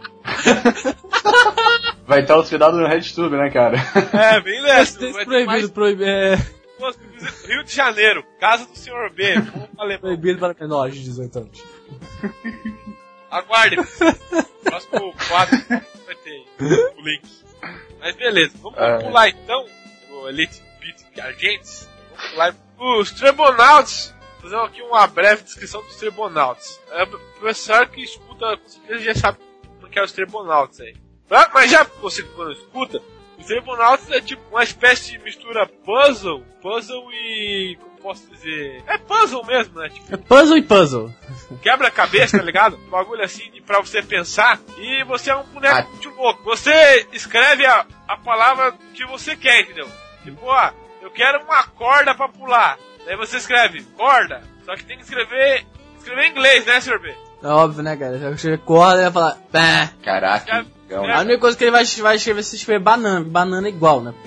Vai estar hospedado no RedTube, né, cara? É, bem nessa. Vai ter mais Proibido Rio de Janeiro, casa do Sr. B, proibido para menores de 18 anos. Aguarde, próximo quadro vai ter o link. Mas beleza, vamos pular então o Elite Beat Agents. Vamos pular os Trebonauts. Fazer aqui uma breve descrição dos Trebonauts. O pessoal que escuta, com certeza já sabe o que é os Trebonauts aí. Mas já você quando escuta, os Trebonauts é tipo uma espécie de mistura puzzle e... como posso dizer? É puzzle mesmo, né? Tipo, É puzzle e puzzle. quebra-cabeça, tá ligado? Um bagulho assim pra você pensar. E você é um boneco muito louco. Você escreve a palavra que você quer, entendeu? Tipo, eu quero uma corda pra pular. Daí você escreve corda. Só que tem que escrever em inglês, né, Sr. B? É óbvio, né, cara? Já chega corda e vai falar. Bah. Caraca. A única coisa que ele vai escrever se escrever banana. Banana é igual, né?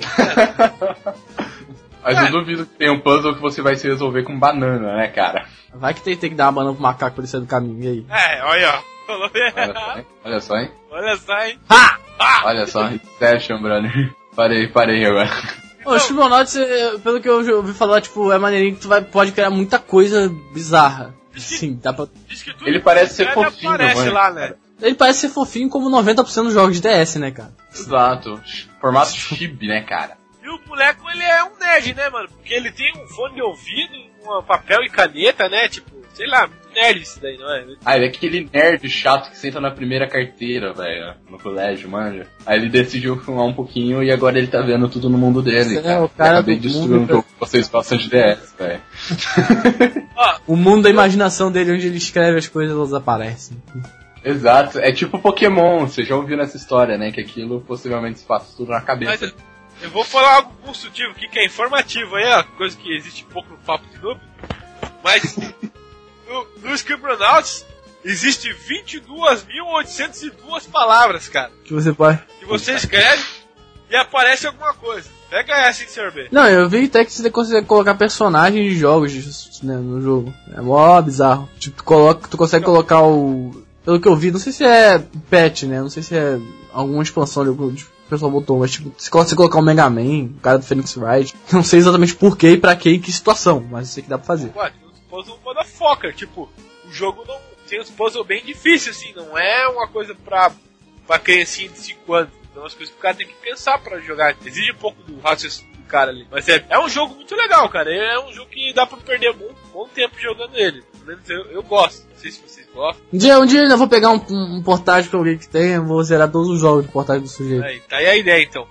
Mas eu duvido que tenha um puzzle que você vai se resolver com banana, né, cara? Vai que tem que dar uma banana pro macaco pra ele sair do caminho. E aí? Olha, ó. Falou Olha só, hein? Olha só, hein? Olha só, Inception, brother. Parei agora. Ô, os Tribunauts, pelo que eu ouvi falar, tipo, é maneirinho que tu pode criar muita coisa bizarra. Sim, dá pra... Diz que tudo Ele parece ser que fofinho, aparece mano. lá, né? Ele parece ser fofinho como 90% dos jogos de DS, né, cara? Exato. Formato chibi, né, cara? E o boneco, ele é um nerd, né, mano? Porque ele tem um fone de ouvido, um papel e caneta, né? Tipo, sei lá, nerd isso daí, não é? Ah, ele é aquele nerd chato que senta na primeira carteira, velho, no colégio, manja. Aí ele decidiu fumar um pouquinho e agora ele tá vendo tudo no mundo dele, cara. O cara acabei de destruir um jogo que vocês gostam de DS, velho. O mundo da imaginação dele, onde ele escreve as coisas, elas aparecem. Exato, é tipo Pokémon, você já ouviu nessa história, né? Que aquilo possivelmente se passa tudo na cabeça. Mas eu vou falar algo construtivo aqui, que é informativo aí, ó, coisa que existe pouco no Papo de Noob. Mas no Scribblenauts existe 22.802 palavras, cara. Que você pode... Que você escreve e aparece alguma coisa. Pega essa, hein, Sr. B. Não, eu vi até que você consegue colocar personagens de jogos, né, no jogo. É mó bizarro. Tipo, tu consegue colocar o... Pelo que eu vi, não sei se é patch, né? Não sei se é alguma expansão que o pessoal botou, mas tipo, se você colocar o Mega Man, o cara do Phoenix Wright, não sei exatamente por quê e pra quê e que situação, mas eu sei que dá pra fazer. Ué, tem uns puzzles motherfucker, tipo, o jogo não tem uns puzzles bem difíceis, assim, não é uma coisa pra criancinha de 5 anos, são umas coisas que o cara tem que pensar pra jogar, exige um pouco do raciocínio do cara ali, mas é um jogo muito legal, cara, é um jogo que dá pra perder bom tempo jogando ele, pelo menos eu gosto, não sei se vocês gostam. Um dia eu vou pegar um portátil pra alguém que tem, eu vou zerar todos os jogos do portátil do sujeito. Aí, tá aí a ideia então.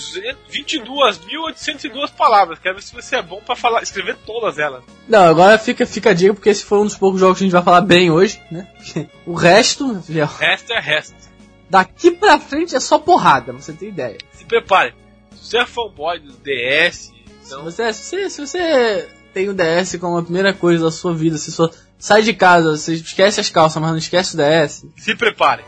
22.802 palavras. Quero ver se você é bom pra escrever todas elas. Não, agora fica a dica, porque esse foi um dos poucos jogos que a gente vai falar bem hoje, né? O resto, meu filho, Resto é resto. daqui pra frente é só porrada, pra você ter ideia. Se prepare. Se você é fanboy do DS, então... Se você tem o DS como a primeira coisa da sua vida, se só sai de casa, você esquece as calças, mas não esquece o DS. Se prepare.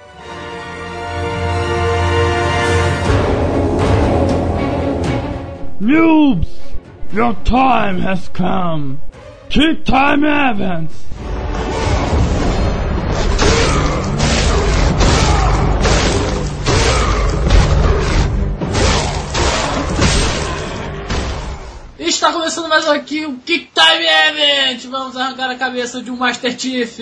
Noobs, your time has come. Kick time events. Está começando mais aqui o Kick Time Event! Vamos arrancar a cabeça de um Master Chief!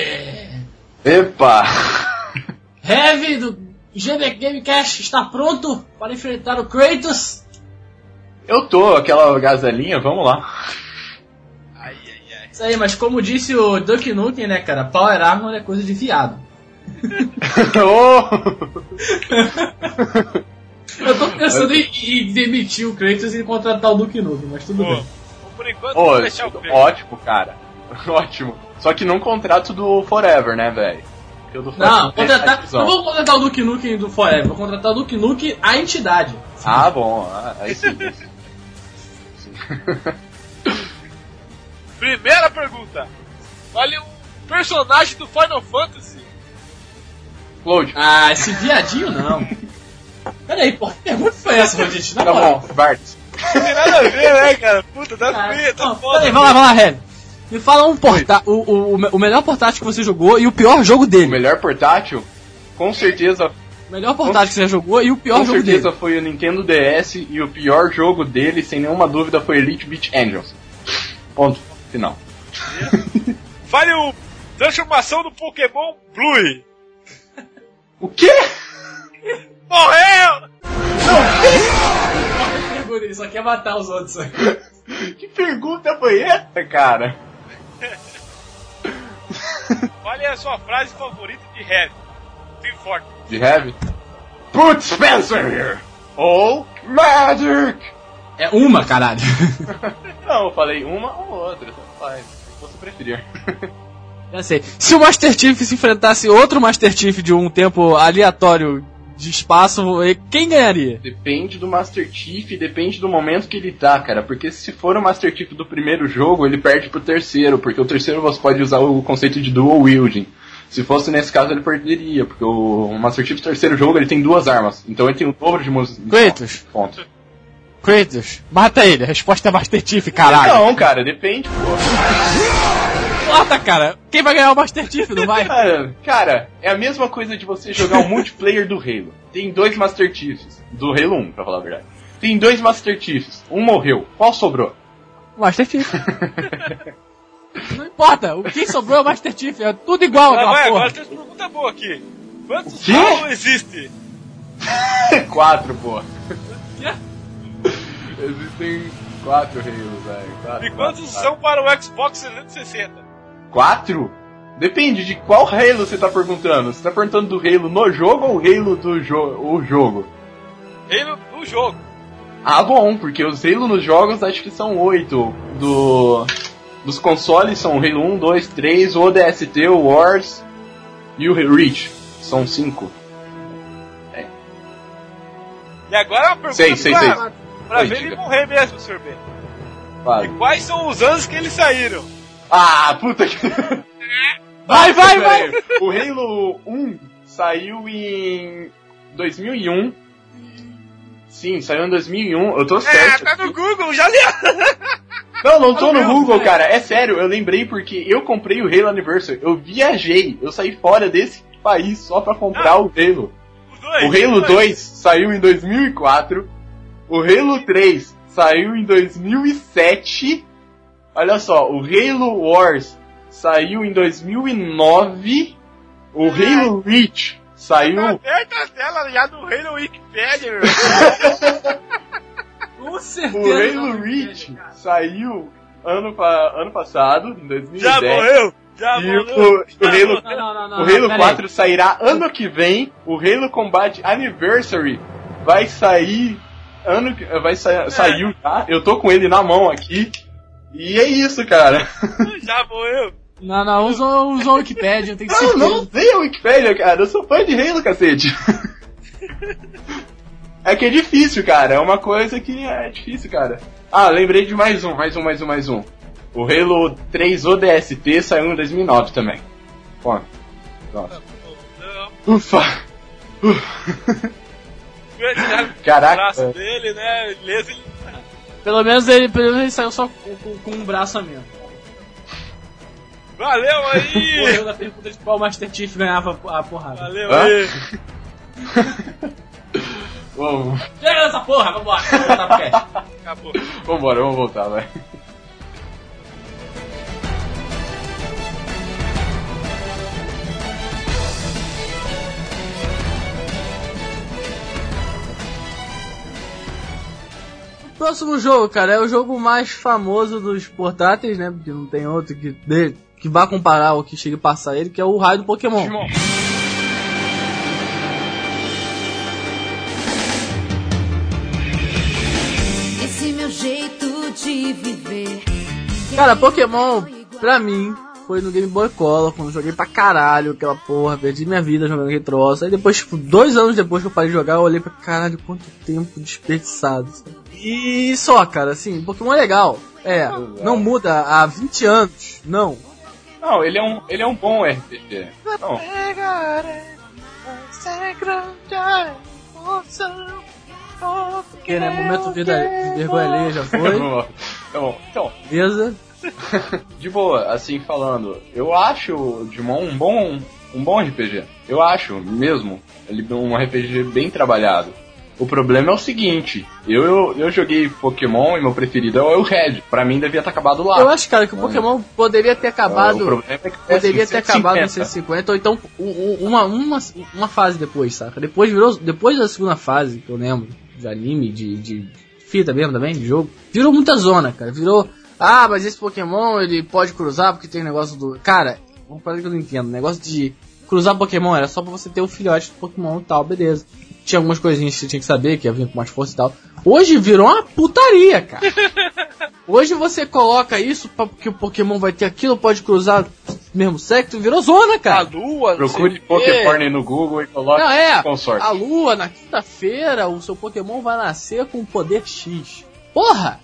Epa! Heavy do GB Gamecast está pronto para enfrentar o Kratos? Eu tô, aquela gazelinha, vamos lá. Ai. Isso aí, mas como disse o Duke Nukem, né, cara? Power Armor é coisa de viado. Eu tô pensando em demitir o Kratos e contratar o Duke Nukem, mas tudo bem. Por enquanto, vou deixar o Kratos. Ótimo, cara. Ótimo. Só que não contrato do Forever, né, velho? Não, não vou contratar o Duke Nukem do Forever, vou contratar o Duke Nukem, a entidade. Ah, bom. Aí sim. Primeira pergunta. Olha um personagem do Final Fantasy. Cloud. Ah, esse viadinho não. Peraí, pô, que pergunta foi essa, gente? Tá bom, Bart. Não tem nada a ver, né, cara? Puta, tá feio, tá foda. Peraí, vai lá, Heavy. Me fala o melhor portátil que você jogou e o pior jogo dele. O melhor portátil? Com certeza. O melhor portátil que você já jogou e o pior jogo dele. Com certeza foi o Nintendo DS e o pior jogo dele, sem nenhuma dúvida, foi Elite Beat Angels. Ponto final. Fale o transformação do Pokémon Blue. O quê? Morreu! Ele só quer matar os outros. Que pergunta foi essa, cara? Fale a sua frase favorita de Heavy. Bem forte. De Heavy? Put Spencer here! Oh, Magic! É uma, caralho. Não, eu falei uma ou outra, tanto faz. Se você preferir. Já sei. Se o Master Chief se enfrentasse outro Master Chief de um tempo aleatório de espaço, quem ganharia? Depende do Master Chief, depende do momento que ele tá, cara. Porque se for o Master Chief do primeiro jogo, ele perde pro terceiro, porque o terceiro você pode usar o conceito de dual wielding. Se fosse nesse caso, ele perderia, porque o Master Chief do terceiro jogo, ele tem 2 armas. Então ele tem o dobro de munição. Kratos. Ponto. Kratos. Mata ele. A resposta é Master Chief, caralho. Não, cara, depende, pô. Mata, cara. Quem vai ganhar o Master Chief, não vai? Cara, é a mesma coisa de você jogar o multiplayer do Halo. Tem 2 Master Chiefs. Do Halo 1, pra falar a verdade. Tem 2 Master Chiefs. Um morreu. Qual sobrou? Master Chief. Não importa. O que sobrou é o Master Chief. É tudo igual. Agora porra. tem uma pergunta boa aqui. Quantos Quê? Halo existem? 4, pô. Existem 4 Halos, velho. E quantos são para o Xbox 360? 4? Depende de qual Halo você tá perguntando. Você tá perguntando do Halo no jogo ou o Halo do jogo? Halo do jogo. Ah, bom, porque os Halo nos jogos acho que são 8. Dos consoles são o Halo 1, 2, 3, o ODST, o Wars e o Reach. São 5. E agora uma pergunta Sei. pra Oi, ver diga. ele morrer mesmo, Sr. Ben. Claro. E quais são os anos que eles saíram? Ah, puta que... Vai! O Halo 1 saiu em 2001. Sim, saiu em 2001. Eu tô certo. Tá no Google, já li. Não tô no Google, cara. É sério, eu lembrei porque eu comprei o Halo Anniversary. Eu viajei. Eu saí fora desse país só pra comprar o Halo. O Halo 2 saiu em 2004. O Halo 3 saiu em 2007. Olha só, o Halo Wars saiu em 2009. O Halo Reach saiu... Aperta a tela já do Halo Wikipedia, meu. Com certeza. O Halo Reach saiu ano passado, em 2010. Já morreu. O Halo 4 sairá ano que vem. O Halo Combat Anniversary vai sair saiu, tá? Eu tô com ele na mão aqui. E é isso, cara. Já morreu. Não, usou o Wikipedia, tem que ser. Não sei a Wikipédia, cara. Eu sou fã de Halo, cacete. É que é difícil, cara. É uma coisa que é difícil, cara. Ah, lembrei de mais um. O Halo 3 ODST saiu em 2009 também. Pô. Nossa. Ufa. Caraca. O braço dele, né? Beleza, ele... Pelo menos ele saiu só com um braço a menos. Valeu aí! Morreu da pergunta de qual Master Chief ganhava a porrada. Valeu aí! Vamos. Chega dessa porra, vambora. Vamos voltar pro cast. Acabou. Vambora, vamos voltar, vai. Próximo jogo, cara, é o jogo mais famoso dos portáteis, né? Porque não tem outro que vá comparar ou que chegue a passar ele, que é o raio do Pokémon. Esse meu jeito de viver. Cara, Pokémon, pra mim, foi no Game Boy Color, quando eu joguei pra caralho aquela porra, perdi minha vida jogando aquele troço. Aí depois, tipo, 2 anos depois que eu parei de jogar, eu olhei pra caralho, quanto tempo desperdiçado, sabe? E só, cara, assim, Pokémon é legal. Não muda há 20 anos, não. Não, ele é um bom RPG. Não. Porque, né, momento de vergonha alheia já foi. Então, Beleza? de boa, assim falando, eu acho o Digimon um bom RPG. Eu acho mesmo. Ele é um RPG bem trabalhado. O problema é o seguinte, eu joguei Pokémon e meu preferido é o Red. Pra mim devia ter acabado lá. Eu acho, cara, que o Pokémon poderia ter acabado. O problema é que poderia ter acabado em 150, ou então uma fase depois, saca? Depois da segunda fase, que eu lembro, de anime, de fita mesmo também, de jogo, virou muita zona, cara. Mas esse Pokémon ele pode cruzar porque tem negócio do. Cara, uma coisa que eu não entendo, negócio de cruzar Pokémon era só pra você ter o filhote do Pokémon e tal, beleza. Tinha algumas coisinhas que você tinha que saber, que ia vir com mais força e tal. Hoje virou uma putaria, cara. Hoje você coloca isso porque o Pokémon vai ter aquilo, pode cruzar mesmo sexo, virou zona, cara. A lua, procure Poképorn no Google e coloque consorte. A lua, na quinta-feira, o seu Pokémon vai nascer com poder X. Porra!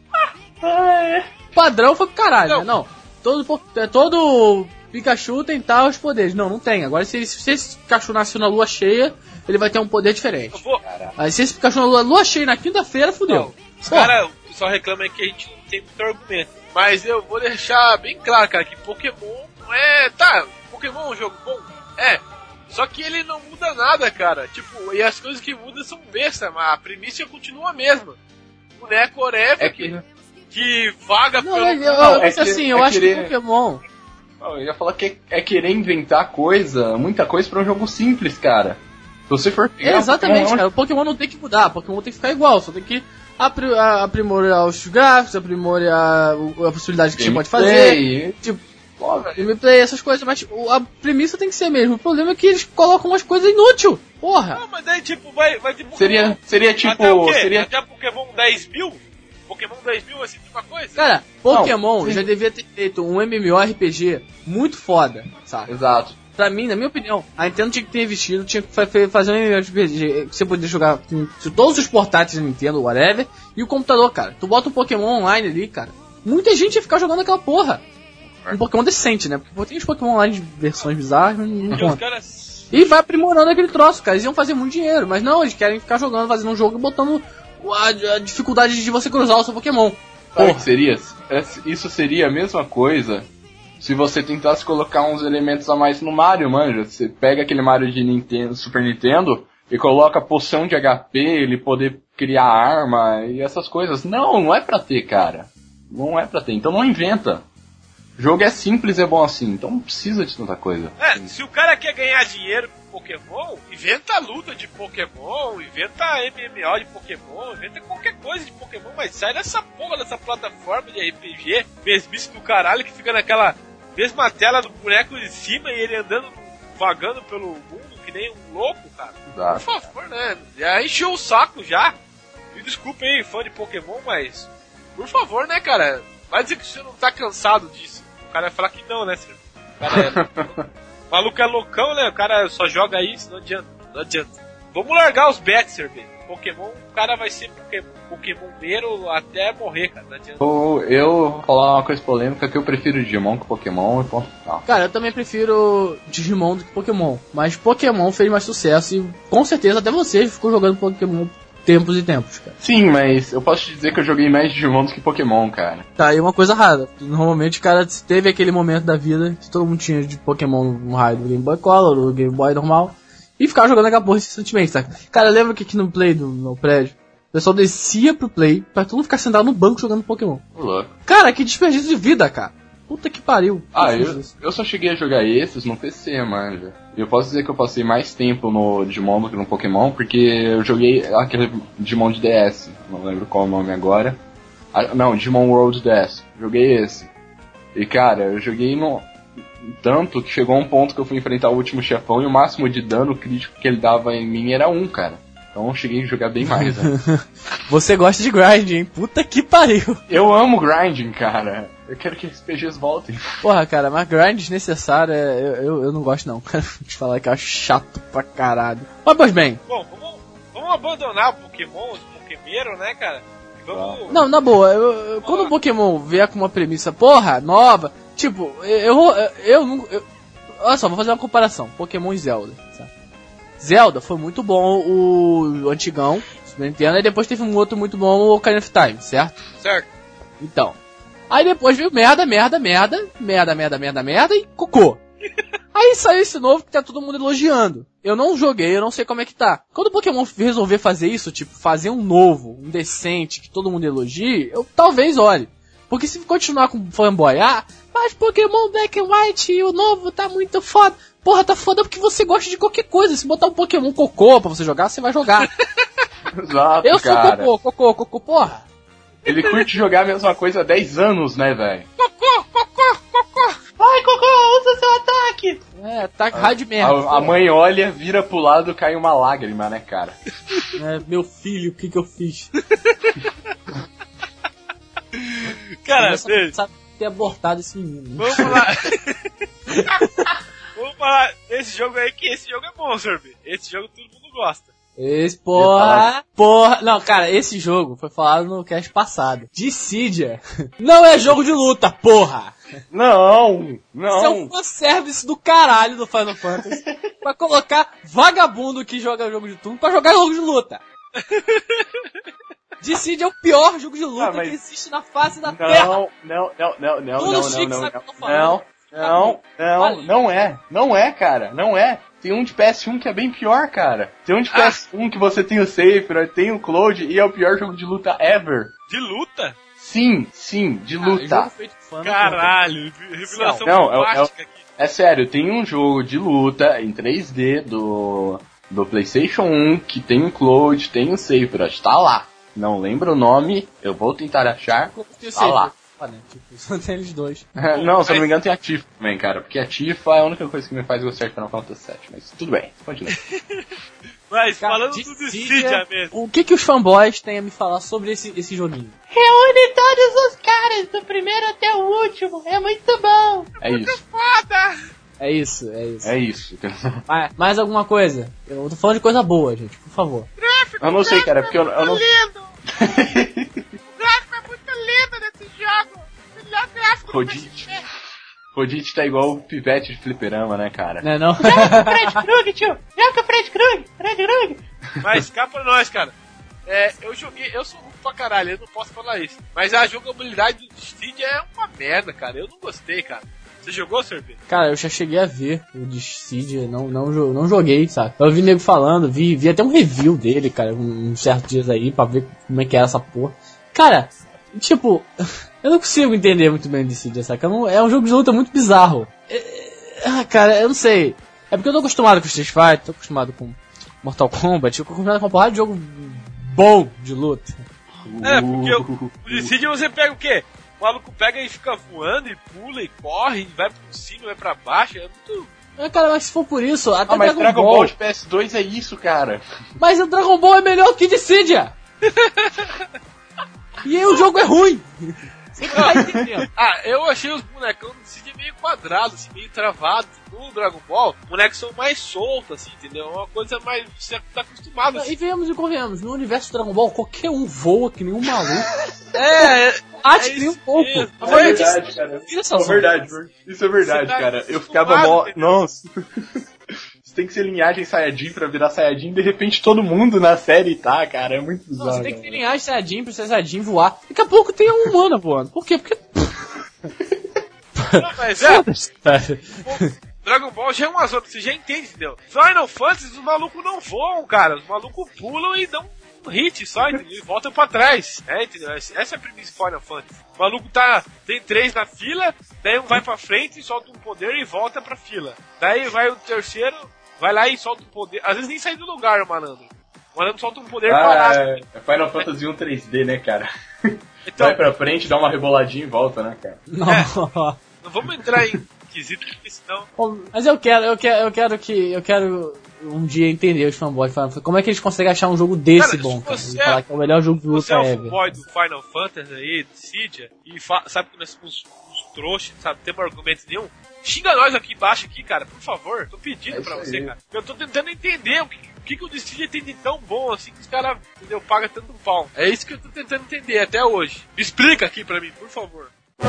O padrão foi pro caralho, né? Não. Todo Pikachu tem tais poderes. Não tem. Agora, se esse Pikachu nasceu na lua cheia, ele vai ter um poder diferente. Aí, se esse Pikachu na lua cheia na quinta-feira, fudeu. Os caras só reclamam que a gente não tem muito argumento. Mas eu vou deixar bem claro, cara, que Pokémon não é... Tá, Pokémon é um jogo bom? É. Só que ele não muda nada, cara. Tipo, e as coisas que mudam são bestas, mas a premissa continua a mesma. Boneco Oreva que vaga pelo... Eu acho que Pokémon... Eu ia falar que é querer inventar muita coisa pra um jogo simples, cara. Se você for pegar Exatamente, Pokémon, cara. O Pokémon não tem que mudar, o Pokémon tem que ficar igual, só tem que aprimorar os gráficos, aprimorar a possibilidade que você pode fazer. Tipo, gameplay, essas coisas, mas a premissa tem que ser mesmo. O problema é que eles colocam umas coisas inúteis. Porra! Não, mas daí tipo, vai de Pokémon. Seria tipo. Até o quê? Seria... Até Pokémon 10.000? Pokémon 10.000 vai ser a mesma coisa? Cara, Pokémon já devia ter feito um MMORPG muito foda, sabe? Exato. Pra mim, na minha opinião, a Nintendo tinha que ter investido, tinha que fazer um MMORPG que você poderia jogar com todos os portáteis da Nintendo, whatever, e o computador, cara. Tu bota um Pokémon online ali, cara. Muita gente ia ficar jogando aquela porra. Um Pokémon decente, né? Porque tem os Pokémon online de versões bizarras, mas não conta. E vai aprimorando aquele troço, cara. Eles iam fazer muito dinheiro, mas não, eles querem ficar jogando, fazendo um jogo e botando a dificuldade de você cruzar o seu Pokémon. Sabe o que seria? Isso seria a mesma coisa se você tentasse colocar uns elementos a mais no Mario, manja. Você pega aquele Mario de Nintendo, Super Nintendo e coloca poção de HP, ele poder criar arma e essas coisas. Não é pra ter, cara. Não é pra ter, então não inventa. O jogo é simples e é bom assim, então não precisa de tanta coisa. Se o cara quer ganhar dinheiro com Pokémon, inventa luta de Pokémon, inventa MMO de Pokémon, inventa qualquer coisa de Pokémon, mas sai dessa porra dessa plataforma de RPG, mesmice do caralho, que fica naquela mesma tela do boneco de cima e ele andando, vagando pelo mundo que nem um louco, cara. Exato. Por favor, né? Já encheu o saco já. Me desculpe aí, fã de Pokémon, mas por favor, né, cara? Vai dizer que você não tá cansado disso. O cara vai falar que não, né, senhor? O cara o maluco é loucão, né? O cara só joga isso, não adianta. Vamos largar os bets, Serbe. Pokémon, o cara vai ser Pokémoneiro até morrer, cara. Não adianta. Eu vou falar uma coisa polêmica, que eu prefiro Digimon que Pokémon e ponto final. Cara, eu também prefiro Digimon do que Pokémon. Mas Pokémon fez mais sucesso e com certeza até você ficou jogando Pokémon tempos e tempos, cara. Sim, mas eu posso te dizer que eu joguei mais Digimon do que Pokémon, cara. Tá aí uma coisa rara. Normalmente o cara teve aquele momento da vida que todo mundo tinha de Pokémon no raio do Game Boy Color, do Game Boy normal, e ficava jogando aquela porra incessantemente, saca? Cara, lembra que aqui no Play do meu prédio, o pessoal descia pro Play pra todo mundo ficar sentado no banco jogando Pokémon. Louco. Cara, que desperdício de vida, cara. Puta que pariu. Eu só cheguei a jogar esses no PC, manja. E eu posso dizer que eu passei mais tempo no Digimon do que no Pokémon, porque eu joguei aquele Digimon de DS, não lembro qual é o nome agora. Não, Digimon World DS. Joguei esse. E cara, eu joguei tanto que chegou a um ponto que eu fui enfrentar o último chefão e o máximo de dano crítico que ele dava em mim era 1, cara. Então eu cheguei a jogar bem mais, né? Você gosta de grind, hein? Puta que pariu. Eu amo grinding, cara. Eu quero que RPGs voltem. Porra, cara, mas grind desnecessário, eu não gosto não. Quero te falar que eu acho chato pra caralho. Mas, pois bem. Bom, vamos abandonar o Pokémon, os Pokémon, né, cara? Vamos... Não, na boa, quando o Pokémon vier com uma premissa, porra, nova, tipo, olha só, vou fazer uma comparação, Pokémon e Zelda, sabe? Zelda foi muito bom, o antigão, Super Nintendo, e depois teve um outro muito bom, o Ocarina of Time, certo? Certo. Então, aí depois veio merda e cocô. Aí saiu esse novo que tá todo mundo elogiando. Eu não joguei, eu não sei como é que tá. Quando o Pokémon resolver fazer isso, tipo, fazer um novo, um decente, que todo mundo elogie, eu talvez olhe. Porque se continuar com fanboy, mas Pokémon Black and White e o novo tá muito foda. Porra, tá foda porque você gosta de qualquer coisa. Se botar um Pokémon cocô pra você jogar, você vai jogar. Exato, eu sou cara. cocô, porra. Ele curte jogar a mesma coisa há 10 anos, né, velho? Cocô! Vai, cocô, usa seu ataque! Ataque raio de merda. A mãe olha, vira pro lado, cai uma lágrima, né, cara? Meu filho, o que eu fiz? Cara, sabe ter abortado esse menino. Vamos falar. Vamos falar desse jogo aí, que esse jogo é bom, Sorbi. Esse jogo todo mundo gosta. Esse porra. Não, cara, esse jogo foi falado no cast passado. Dissidia não é jogo de luta, porra! Não! Isso é um fanservice do caralho do Final Fantasy pra colocar vagabundo que joga jogo de turno pra jogar jogo de luta. Dissidia é o pior jogo de luta que existe na face da Terra. Não é, cara. Não é. Tem um de PS1 que é bem pior, cara. Tem um de PS1 que você tem o Safer, tem o Cloud e é o pior jogo de luta ever. De luta? Sim, de luta. Jogo feito fã, Caralho, revelação Não, bombástica aqui. É sério, tem um jogo de luta em 3D do PlayStation 1 que tem um Cloud, tem um Sephiroth, tá lá. Não lembro o nome, eu vou tentar achar, tá lá. Tipo, só tem eles dois. Não, se eu não me engano tem a Tifa também, cara, porque a Tifa é a única coisa que me faz gostar de Final Fantasy VII, mas tudo bem, continua. Mas Cara, falando do Dissidia mesmo. O que os fanboys têm a me falar sobre esse joguinho? Reúne todos os caras, do primeiro até o último. É muito bom. É isso. Foda! É isso. É isso. Mais alguma coisa? Eu tô falando de coisa boa, gente, por favor. Eu não sei, cara, porque eu não... Lindo! O gráfico é muito lindo nesse jogo! O melhor gráfico do Rodite. Rodite tá igual o pivete de fliperama, né, cara? Não é não? Fred Krug, tio. Joga Fred Krug. Mas cá pra nós, cara. Eu sou ruim pra caralho, eu não posso falar isso. Mas a jogabilidade do Dissidia é uma merda, cara. Eu não gostei, cara. Você jogou, Sorvete? Cara, eu já cheguei a ver o Dissidia, não joguei, sabe? Eu vi nego falando, vi até um review dele, cara, uns certos dias aí, pra ver como é que era essa porra. Cara, tipo, eu não consigo entender muito bem o Dissidia, saca? É um jogo de luta muito bizarro. Cara, eu não sei. É porque eu tô acostumado com Street Fighter, tô acostumado com Mortal Kombat, eu tô acostumado com uma porrada de jogo bom de luta. Porque o Dissidia você pega o quê? O maluco pega e fica voando e pula e corre, e vai por cima, vai pra baixo, é muito... Cara, mas se for por isso, até mas Dragon Ball de PS2 é isso, cara. Mas o Dragon Ball é melhor que Dissidia! E aí o jogo é ruim! Você tá entendendo? Eu achei os bonecão do Dissidia meio quadrados, assim, meio travados. No Dragon Ball, os bonecos são mais soltos, assim, entendeu? É uma coisa mais... Você tá acostumado, assim. E venhamos e convenhamos, no universo do Dragon Ball, qualquer um voa que nem um maluco. Ate nem um pouco. É verdade, cara. Isso é verdade, cara. Eu ficava mó... Nossa. Isso tem que ser linhagem Saiyajin pra virar Saiyajin. De repente todo mundo na série tá, cara. É muito bizarro. Não, você tem que ter linhagem Saiyajin pro Saiyajin voar. Daqui a pouco tem um humano voando. Por quê? Porque... Não, mas Dragon Ball já é uma zona, você já entende, entendeu? Final Fantasy, os malucos não voam, cara. Os malucos pulam e dão um hit só, entendeu? E voltam pra trás. Entendeu? Essa é a premissa de Final Fantasy. O maluco tem 3 na fila, daí um vai pra frente, solta um poder e volta pra fila. Daí vai o terceiro, vai lá e solta um poder. Às vezes nem sai do lugar, o malandro. O malandro solta um poder parado. É Final Fantasy 1 3D, né, cara? Então, vai pra frente, dá uma reboladinha e volta, né, cara? Não vamos entrar em quesito, porque senão... Mas eu quero um dia entender os fanboys. Como é que eles conseguem achar um jogo desse, cara, bom, cara? E falar que é o melhor jogo de luta ever. Você é o fanboy do Final Fantasy aí, Dissidia, e sabe que nós somos uns trouxas, sabe, não temos argumento nenhum. Xinga nós aqui embaixo, cara, por favor. Tô pedindo pra você, cara. Eu tô tentando entender o que o Dissidia tem de tão bom assim que os caras, entendeu, pagam tanto pau. É isso que eu tô tentando entender até hoje. Me explica aqui pra mim, por favor.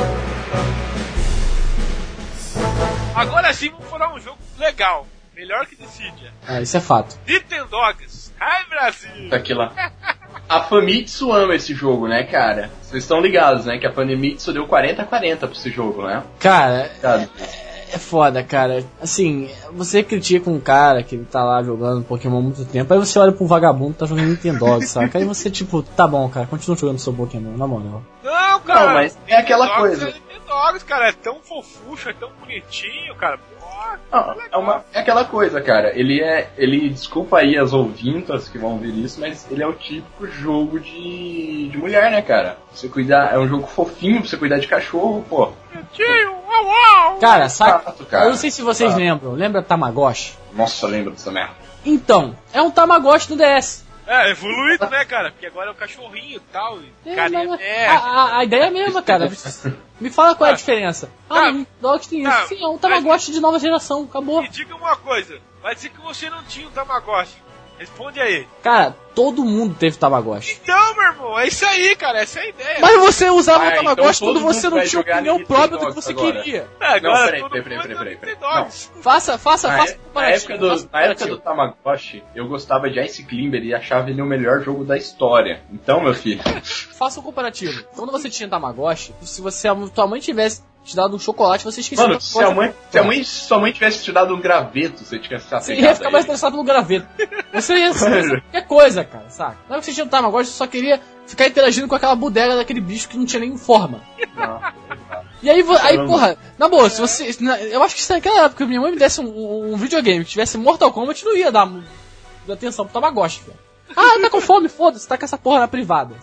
Agora sim vamos falar um jogo legal. Melhor que Dissidia. Isso é fato. Nintendogs. Ai, Brasil! Tá aqui lá. A Famitsu ama esse jogo, né, cara? Vocês estão ligados, né? Que a Famitsu deu 40-40 pra esse jogo, né? Cara, é foda, cara. Assim, você critica um cara que tá lá jogando Pokémon há muito tempo, aí você olha pro vagabundo que tá jogando Nintendogs, saca? Aí você, tipo, tá bom, cara, continua jogando seu Pokémon, na moral. Não, cara. Não, mas é aquela coisa. Nintendogs, cara, é tão fofucho, é tão bonitinho, cara. É aquela coisa, cara. Ele desculpa aí as ouvintas que vão ouvir isso, mas ele é o típico jogo de mulher, né, cara? Você cuidar, é um jogo fofinho pra você cuidar de cachorro, pô. Cara, saca? Eu não sei se vocês lembram. Lembra Tamagotchi? Nossa, lembro dessa merda. Então, é um Tamagotchi do DS. É, evoluído, né, cara? Porque agora é o cachorrinho e tal. A ideia é a mesma, cara. Me fala qual é a diferença. Nintendogs tem isso. Sim, é um Tamagotchi de nova geração. Acabou. E diga uma coisa. Vai dizer que você não tinha um Tamagotchi. Responde aí. Cara, todo mundo teve Tamagotchi. Então, meu irmão, é isso aí, cara. Essa é a ideia. Mas você usava o Tamagotchi então quando você não tinha opinião própria do que você queria. Agora peraí. Faça comparativo. Na época do Tamagotchi, eu gostava de Ice Climber e achava ele o melhor jogo da história. Então, meu filho... Faça um comparativo. Quando você tinha Tamagotchi, se tua mãe tivesse te dado um chocolate, você esqueceu. Mano, se sua mãe tivesse te dado um graveto, você tinha ficado você ia ficar mais interessado no graveto. Você ia fazer qualquer coisa, cara, saca? Não é que você tinha um Tamagotchi, você só queria ficar interagindo com aquela bodega daquele bicho que não tinha nem forma. E aí, porra, na boa, se você... Eu acho que se naquela época minha mãe me desse um videogame que tivesse Mortal Kombat, não ia dar atenção pro Tamagotchi, velho. Ah, tá com fome, foda-se, tá com essa porra na privada.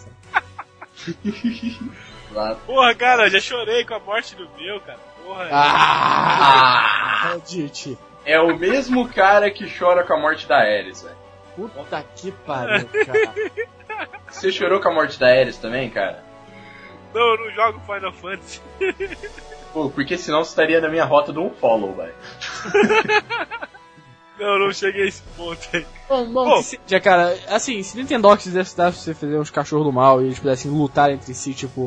Porra, cara, já chorei com a morte do meu, cara. Porra. Dite. É o mesmo cara que chora com a morte da Ares, velho. Puta que pariu, cara. Você chorou com a morte da Ares também, cara? Não, eu não jogo Final Fantasy. Pô, porque senão você estaria na minha rota do unfollow, velho. Não cheguei a esse ponto aí. Bom, cara, assim, se Nintendox quisesse dar pra você fazer uns cachorros do mal e eles pudessem lutar entre si, tipo...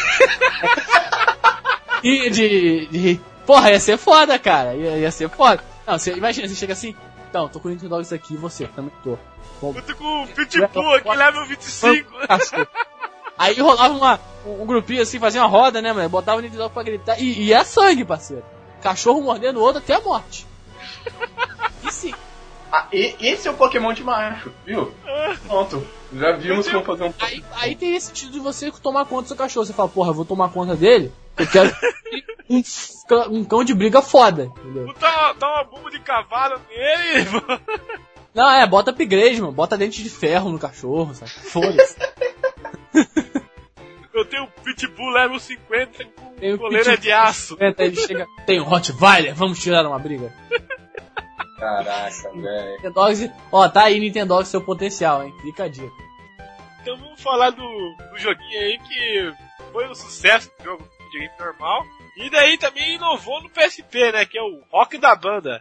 Porra, ia ser foda, cara. Ia ser foda. Não, você imagina, você chega assim... Então, tô com o Nintendox aqui e você, também tô. Eu tô com o Pitbull aqui, level 25. Aí rolava um grupinho assim, fazia uma roda, né, mano? Botava o Nintendox pra gritar. E é sangue, parceiro. Cachorro mordendo o outro até a morte. E sim. Esse é o Pokémon de macho, viu? Pronto. Já vimos como fazer um aí tem esse sentido de você tomar conta do seu cachorro. Você fala, porra, eu vou tomar conta dele. Eu quero um cão de briga foda, entendeu? Dá uma bomba de cavalo nele. Não, bota upgrade, mano. Bota dente de ferro no cachorro, sabe? Foda-se. Eu tenho um Pitbull level 50 com coleira de aço. Ele chega, tem um Rottweiler, vamos tirar uma briga. Caraca, velho. Nintendogs, tá aí Nintendogs seu potencial, hein? Fica a dica. Então vamos falar do joguinho aí que foi um sucesso do jogo de videogame normal. E daí também inovou no PSP, né? Que é o Rock da Banda.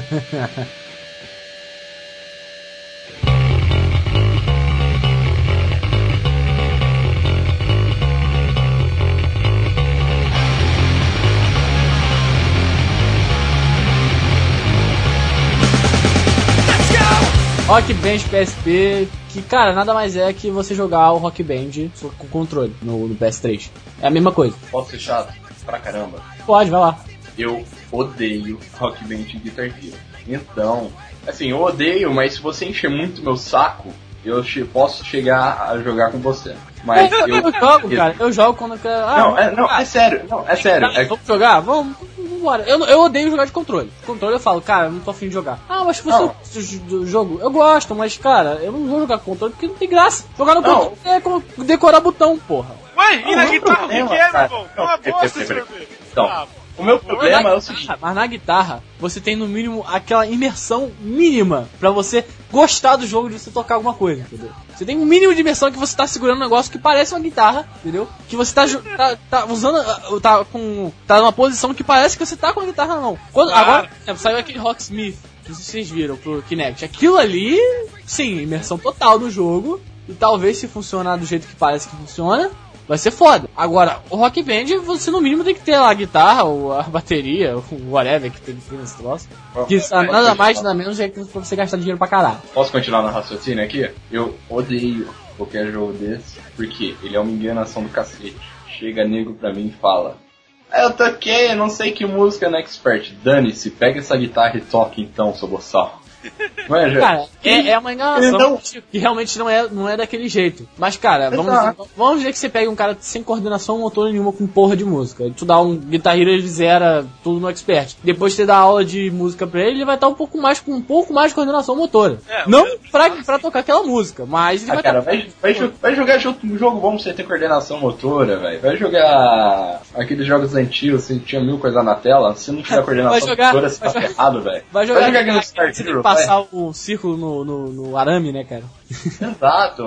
Rock Band PSP, que, cara, nada mais é que você jogar o Rock Band com controle no PS3. É a mesma coisa. Posso ser chato? Pra caramba. Pode, vai lá. Eu odeio Rock Band e Guitar Hero. Então, assim, eu odeio, mas se você encher muito meu saco, eu posso chegar a jogar com você. Mas eu jogo, cara. Eu jogo quando eu quero. É sério. Vamos jogar? Vambora. Eu odeio jogar de controle. Controle eu falo, cara, eu não tô afim de jogar. Mas se você do jogo, eu gosto, mas, cara, eu não vou jogar com controle porque não tem graça. Jogar no controle é como decorar botão, porra. Ué, e na guitarra o que é, meu irmão? É uma bosta esse jogo. Então, o meu problema é o seguinte. Mas na guitarra, você tem no mínimo aquela imersão mínima pra você gostar do jogo, de você tocar alguma coisa, entendeu? Você tem um mínimo de imersão que você tá segurando um negócio que parece uma guitarra, entendeu? Que você tá usando, tá numa posição que parece que você tá com a guitarra na mão. Agora, saiu aquele Rocksmith, que vocês viram pro Kinect. Aquilo ali, sim, imersão total no jogo. E talvez se funcionar do jeito que parece que funciona, vai ser foda. Agora, o Rock Band, você no mínimo tem que ter lá a guitarra, ou a bateria, ou whatever que tem que ter nesse troço. Que nada mais, nada menos é que pra você gastar dinheiro pra caralho. Posso continuar no raciocínio aqui? Eu odeio qualquer jogo desse, porque ele é uma enganação do cacete. Chega nego pra mim e fala: eu toquei, não sei que música no Expert. Dane-se, pega essa guitarra e toque então, seu boçal. Cara, é uma enganação que realmente não é daquele jeito. Mas, cara, vamos dizer que você pega um cara sem coordenação motora nenhuma com porra de música. Tu dá um Guitar Hero, ele zera tudo no Expert. Depois você dá aula de música pra ele vai estar com um pouco mais de coordenação motora. Não pra tocar aquela música, mas ele vai jogar jogo bom pra você ter coordenação motora, velho. Vai jogar aqueles jogos antigos, assim, tinha 1000 coisas na tela. Se não tiver coordenação motora, você tá ferrado, velho. Vai jogar Guitar Hero, passar o círculo no arame, né, cara? Exato.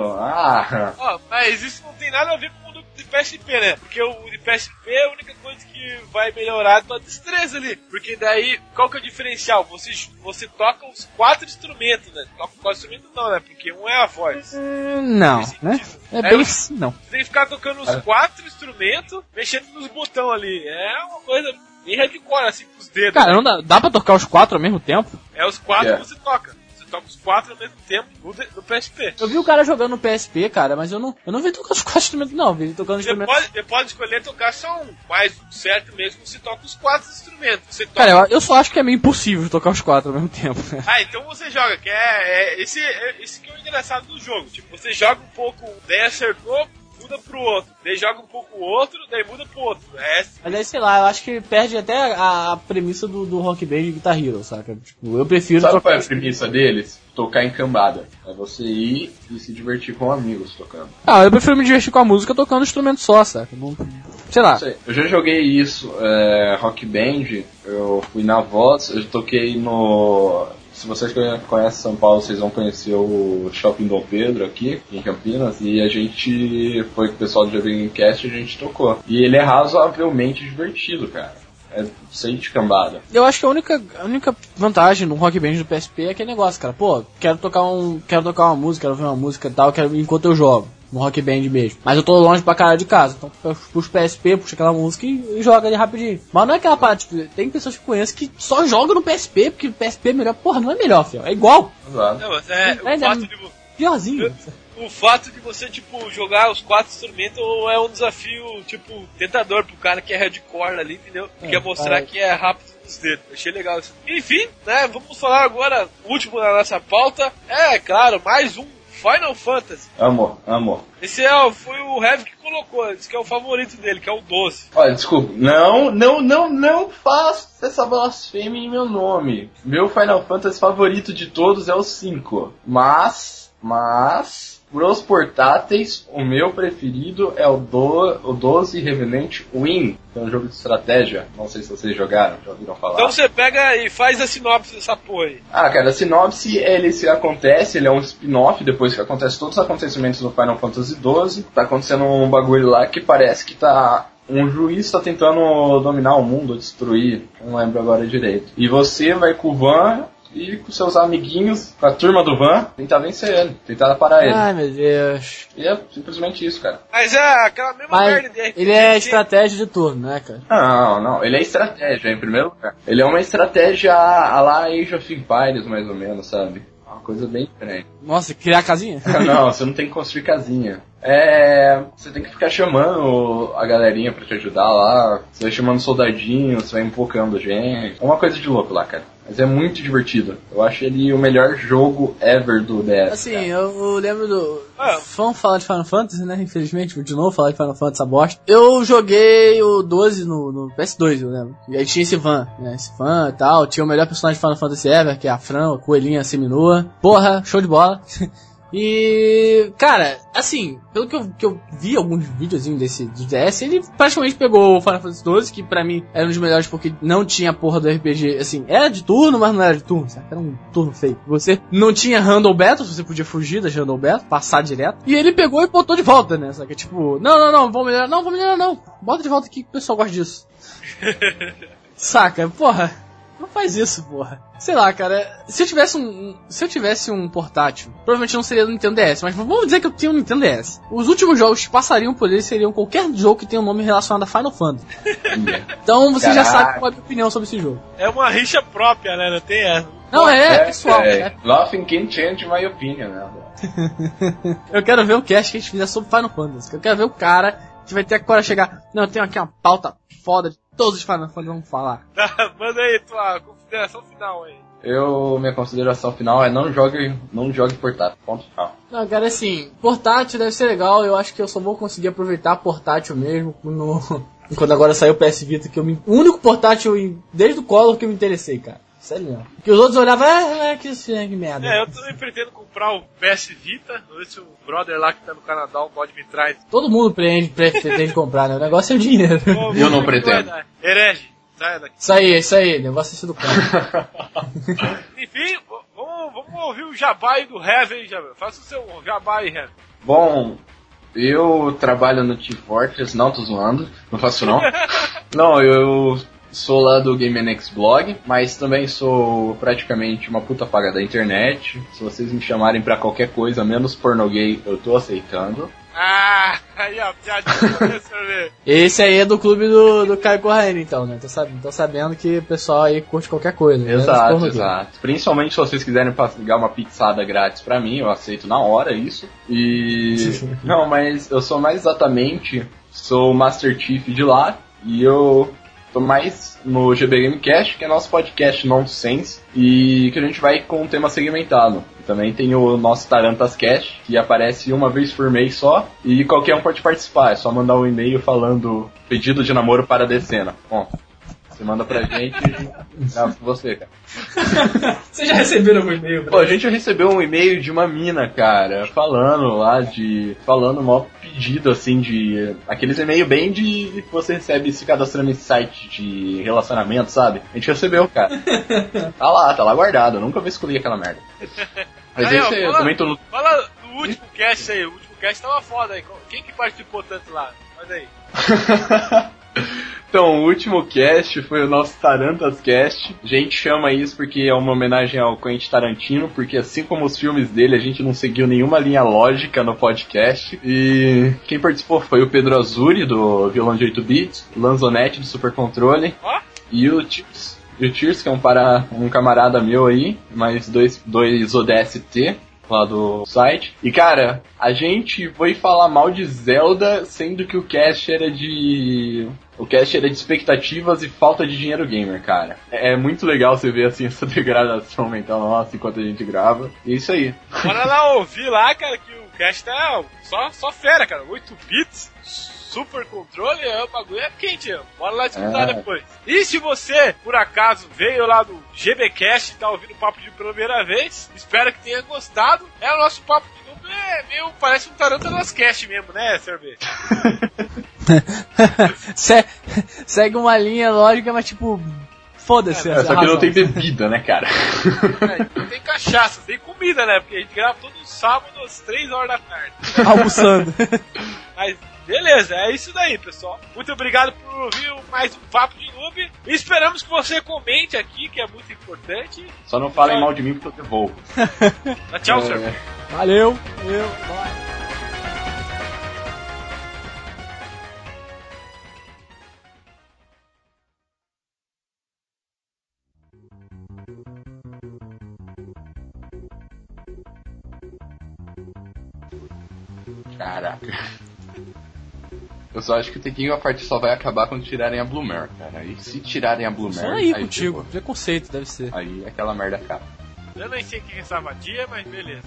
Mas isso não tem nada a ver com o de PSP, né? Porque o de PSP é a única coisa que vai melhorar a tua destreza ali. Porque daí, qual que é o diferencial? Você toca os 4 instrumentos, né? Toca os 4 instrumentos não, né? Porque um é a voz. Não, né? É bem assim, não. Você tem que ficar tocando os 4 instrumentos, mexendo nos botões ali. É uma coisa bem hardcore, assim, com os dedos. Cara, não dá pra tocar os 4 ao mesmo tempo? É os 4 que você toca. Você toca os 4 ao mesmo tempo no PSP. Eu vi o cara jogando no PSP, cara, mas eu não vi tocando os 4 instrumentos, não. Vi ele tocando instrumentos. Você pode escolher tocar só um, mas certo mesmo você toca os 4 instrumentos. Você toca... Cara, eu só acho que é meio impossível tocar os 4 ao mesmo tempo. Então você joga, que esse que é o engraçado do jogo. Tipo, você joga um pouco, daí acertou, muda pro outro. Daí joga um pouco o outro, daí muda pro outro. Mas aí, sei lá, eu acho que perde até a premissa do Rock Band e Guitar Hero, saca? Tipo, eu prefiro Sabe tocar... qual é a premissa deles? Tocar em cambada. É você ir e se divertir com amigos tocando. Eu prefiro me divertir com a música tocando um instrumento só, saca? Não... Sei lá. Eu já joguei isso, Rock Band, eu fui na Voz, eu toquei no... Se vocês conhecem São Paulo, vocês vão conhecer o Shopping Dom Pedro aqui, em Campinas, e a gente foi com o pessoal do Gamecast e a gente tocou. E ele é razoavelmente divertido, cara. É sem de cambada. Eu acho que a única vantagem no Rock Band do PSP é aquele negócio, cara. Pô, quero tocar uma música, quero ouvir uma música e tal, enquanto eu jogo. No Rock Band mesmo. Mas eu tô longe pra caralho de casa. Então eu puxo PSP, puxo aquela música e joga ali rapidinho. Mas não é aquela parte, tipo, tem pessoas que eu conheço que só jogam no PSP, porque o PSP é melhor. Porra, não é melhor, filho. É igual. Exato. Não, mas o fato de... Piorzinho. O fato de você, tipo, jogar os 4 instrumentos é um desafio, tipo, tentador pro cara que é hardcore ali, entendeu? Quer mostrar que é rápido nos dedos. Achei legal isso. Enfim, né, vamos falar agora, o último da nossa pauta. Claro, mais um Final Fantasy. Amor. Esse foi o Heavy que colocou, disse que é o favorito dele, que é o 12. Olha, desculpa, não faça essa blasfêmia em meu nome. Meu Final Fantasy favorito de todos é o 5. Mas, pros portáteis, o meu preferido é o 12 Revenant Win, que é um jogo de estratégia. Não sei se vocês jogaram, já ouviram falar. Então você pega e faz a sinopse dessa porra aí. Cara, a sinopse, ele é um spin-off depois que acontece todos os acontecimentos do Final Fantasy XII. Tá acontecendo um bagulho lá que parece que um juiz tá tentando dominar o mundo, destruir, não lembro agora direito. E você vai com o Van e com seus amiguinhos, com a turma do Van, tentar vencer ele, tentar parar ele. Ai, meu Deus. E é simplesmente isso, cara. Mas é aquela mesma merda de RPG. Ele é estratégia de turno, né, cara? Não, ele é estratégia, em primeiro lugar. Ele é uma estratégia a lá Age of Empires, mais ou menos, sabe? Uma coisa bem diferente. Nossa, criar casinha? Não, você não tem que construir casinha. Você tem que ficar chamando a galerinha pra te ajudar lá. Você vai chamando soldadinhos, você vai invocando gente. É uma coisa de louco lá, cara. Mas é muito divertido. Eu acho ele o melhor jogo ever do DS. Assim, cara. eu lembro do... Vamos falar de Final Fantasy, né? Infelizmente, de novo falar de Final Fantasy, essa bosta. Eu joguei o 12 no PS2, eu lembro. E aí tinha esse Van, né? Esse Van e tal. Tinha o melhor personagem de Final Fantasy ever, que é a Fran, a coelhinha seminua. Porra, show de bola. E, cara, assim, pelo que eu vi alguns videozinhos desse do DS, ele praticamente pegou o Final Fantasy XII, que pra mim era um dos melhores porque não tinha a porra do RPG, assim, era de turno, mas não era de turno, sabe? Era um turno feio. Você não tinha Handle Battle, você podia fugir das Handle Battle, passar direto. E ele pegou e botou de volta, né? Sabe? Tipo, não, vou melhorar não. Bota de volta aqui que o pessoal gosta disso. Saca, porra. Não faz isso, porra. Sei lá, cara. Se eu tivesse um portátil, provavelmente não seria do Nintendo DS, mas vamos dizer que eu tenho um Nintendo DS. Os últimos jogos que passariam por ele seriam qualquer jogo que tenha um nome relacionado a Final Fantasy. Então você já sabe qual é a minha opinião sobre esse jogo. É uma rixa própria, né? Não tem essa. Não, pessoal. Nothing can change my opinion, né? Eu quero ver o cast que a gente fizer sobre Final Fantasy. Eu quero ver o cara que vai ter agora chegar. Não, eu tenho aqui uma pauta foda de todos os Final Fantasy, vamos falar. Manda aí tua consideração final aí. Minha consideração final é não jogue portátil. Ponto final. Não, cara, assim, portátil deve ser legal. Eu acho que eu só vou conseguir aproveitar portátil mesmo quando agora saiu o PS Vita, o único portátil desde o Collor que eu me interessei, cara. Sério mesmo. Que os outros olhavam, que merda. Eu também pretendo comprar o PS Vita. Vou ver se o brother lá que tá no Canadá pode me trazer. Todo mundo pretende comprar, né? O negócio é o dinheiro. Eu não pretendo. Herege, sai daqui. Isso aí, negócio é isso do cara. Enfim, vamos ouvir o jabá aí do Heaven, Jabá. Faça o seu jabá aí, Heaven. Bom, eu trabalho no Team Fortress, não tô zoando, não faço não. Não, eu sou lá do GameNX Blog, mas também sou praticamente uma puta paga da internet. Se vocês me chamarem pra qualquer coisa, menos porno gay, eu tô aceitando. aí, ó, piadinha, sorvete. Esse aí é do clube do Caio Corraine, então, né? Tô sabendo que o pessoal aí curte qualquer coisa. Exato, né? exato. Principalmente se vocês quiserem pagar uma pizzada grátis pra mim, eu aceito na hora isso. E... Não, mas eu sou mais exatamente... Sou o Master Chief de lá. E eu tô mais no GB Gamecast, que é nosso podcast nonsense. E que a gente vai com um tema segmentado. Também tem o nosso Tarantas Cast, que aparece uma vez por mês só, e qualquer um pode participar, é só mandar um e-mail falando pedido de namoro para a Decena. Bom, você manda pra gente e grava com você, cara. Vocês já receberam algum e-mail? Pô, a gente já recebeu um e-mail de uma mina, cara, falando o maior pedido, assim, de... Aqueles e-mails bem de que você recebe se cadastrando em site de relacionamento, sabe? A gente recebeu, cara. Tá lá guardado, eu nunca escolhi aquela merda. Mas aí, esse eu também tô no... Fala do último cast aí, o último cast tava foda aí. Quem que participou tanto lá? Faz aí. Então, o último cast foi o nosso Tarantas Cast. A gente chama isso porque é uma homenagem ao Quentin Tarantino, porque assim como os filmes dele, a gente não seguiu nenhuma linha lógica no podcast. E quem participou foi o Pedro Azuri, do Violão de 8 Bits, o Lanzonetti, do Super Controle, e o Tirs. E o Tirs, que é um camarada meu aí, mais dois ODST lá do site. E cara, a gente foi falar mal de Zelda, sendo que o cast era de expectativas e falta de dinheiro gamer, cara. É muito legal você ver assim essa degradação mental nossa enquanto a gente grava. E é isso aí. Bora lá ouvir lá, cara, que o cast tá só fera, cara. 8 bits, Super Controle, o bagulho é quente, bora lá escutar depois. E se você, por acaso, veio lá do GBcast e tá ouvindo o papo de primeira vez, espero que tenha gostado. É o nosso papo de novo, parece um Tarantas Cast mesmo, né, Sorvete? Segue uma linha lógica, mas tipo, foda-se. Só que não tem bebida, né, cara? Não tem cachaça, tem comida, né? Porque a gente grava todo sábado às 3 horas da tarde. Almoçando. Mas beleza, é isso daí, pessoal. Muito obrigado por ouvir mais um Papo de Noob. E esperamos que você comente aqui, que é muito importante. Só não falem mal de mim porque eu devolvo. Tchau, senhor. Valeu. Bye. Caraca. Eu só acho que o The King of Fighters só vai acabar quando tirarem a Bloomer, cara. E se tirarem a Bloomer... Só aí contigo, preconceito deve ser. Aí aquela merda acaba. Eu nem sei quem é essa vadia, mas beleza.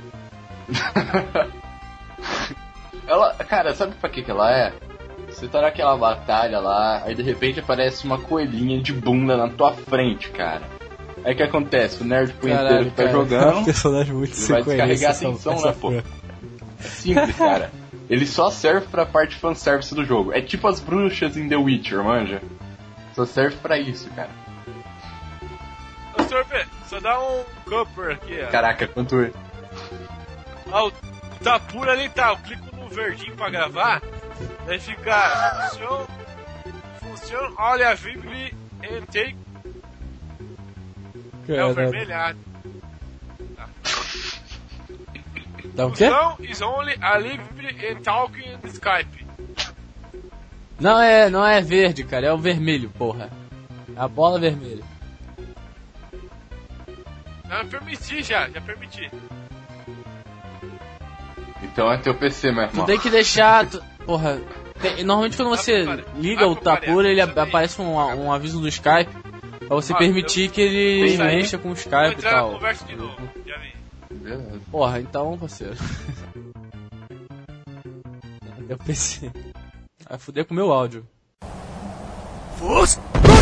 Ela, cara, sabe pra que ela é? Você tá naquela batalha lá, aí de repente aparece uma coelhinha de bunda na tua frente, cara. Aí o que acontece? O nerd punheteiro que tá jogando, personagem muito ele vai descarregar a atenção, né, pô? É simples, cara. Ele só serve pra parte fanservice do jogo. É tipo as bruxas em The Witcher, manja? Só serve pra isso, cara. Ô, Sorvete, só dá um cupper aqui, ó. Caraca, quanto é? Ó, tá puro ali, tá. Eu clico no verdinho pra gravar. Daí fica... Funciona, olha a Bíblia e take... É o vermelhado. Tá. Dá o quê? Função is only a live and talk in Skype. Não é verde, cara, é o vermelho, porra. É a bola vermelha. Não, permiti já permiti. Então é teu PC, meu irmão. Tu tem que deixar... Porra, normalmente quando você liga o Tapura, ele aparece um aviso do Skype pra você permitir que ele mexa com o Skype e tal. Conversa de novo, já vi. Beleza. Porra, então, parceiro. Meu PC. Vai fuder com o meu áudio. Fusco!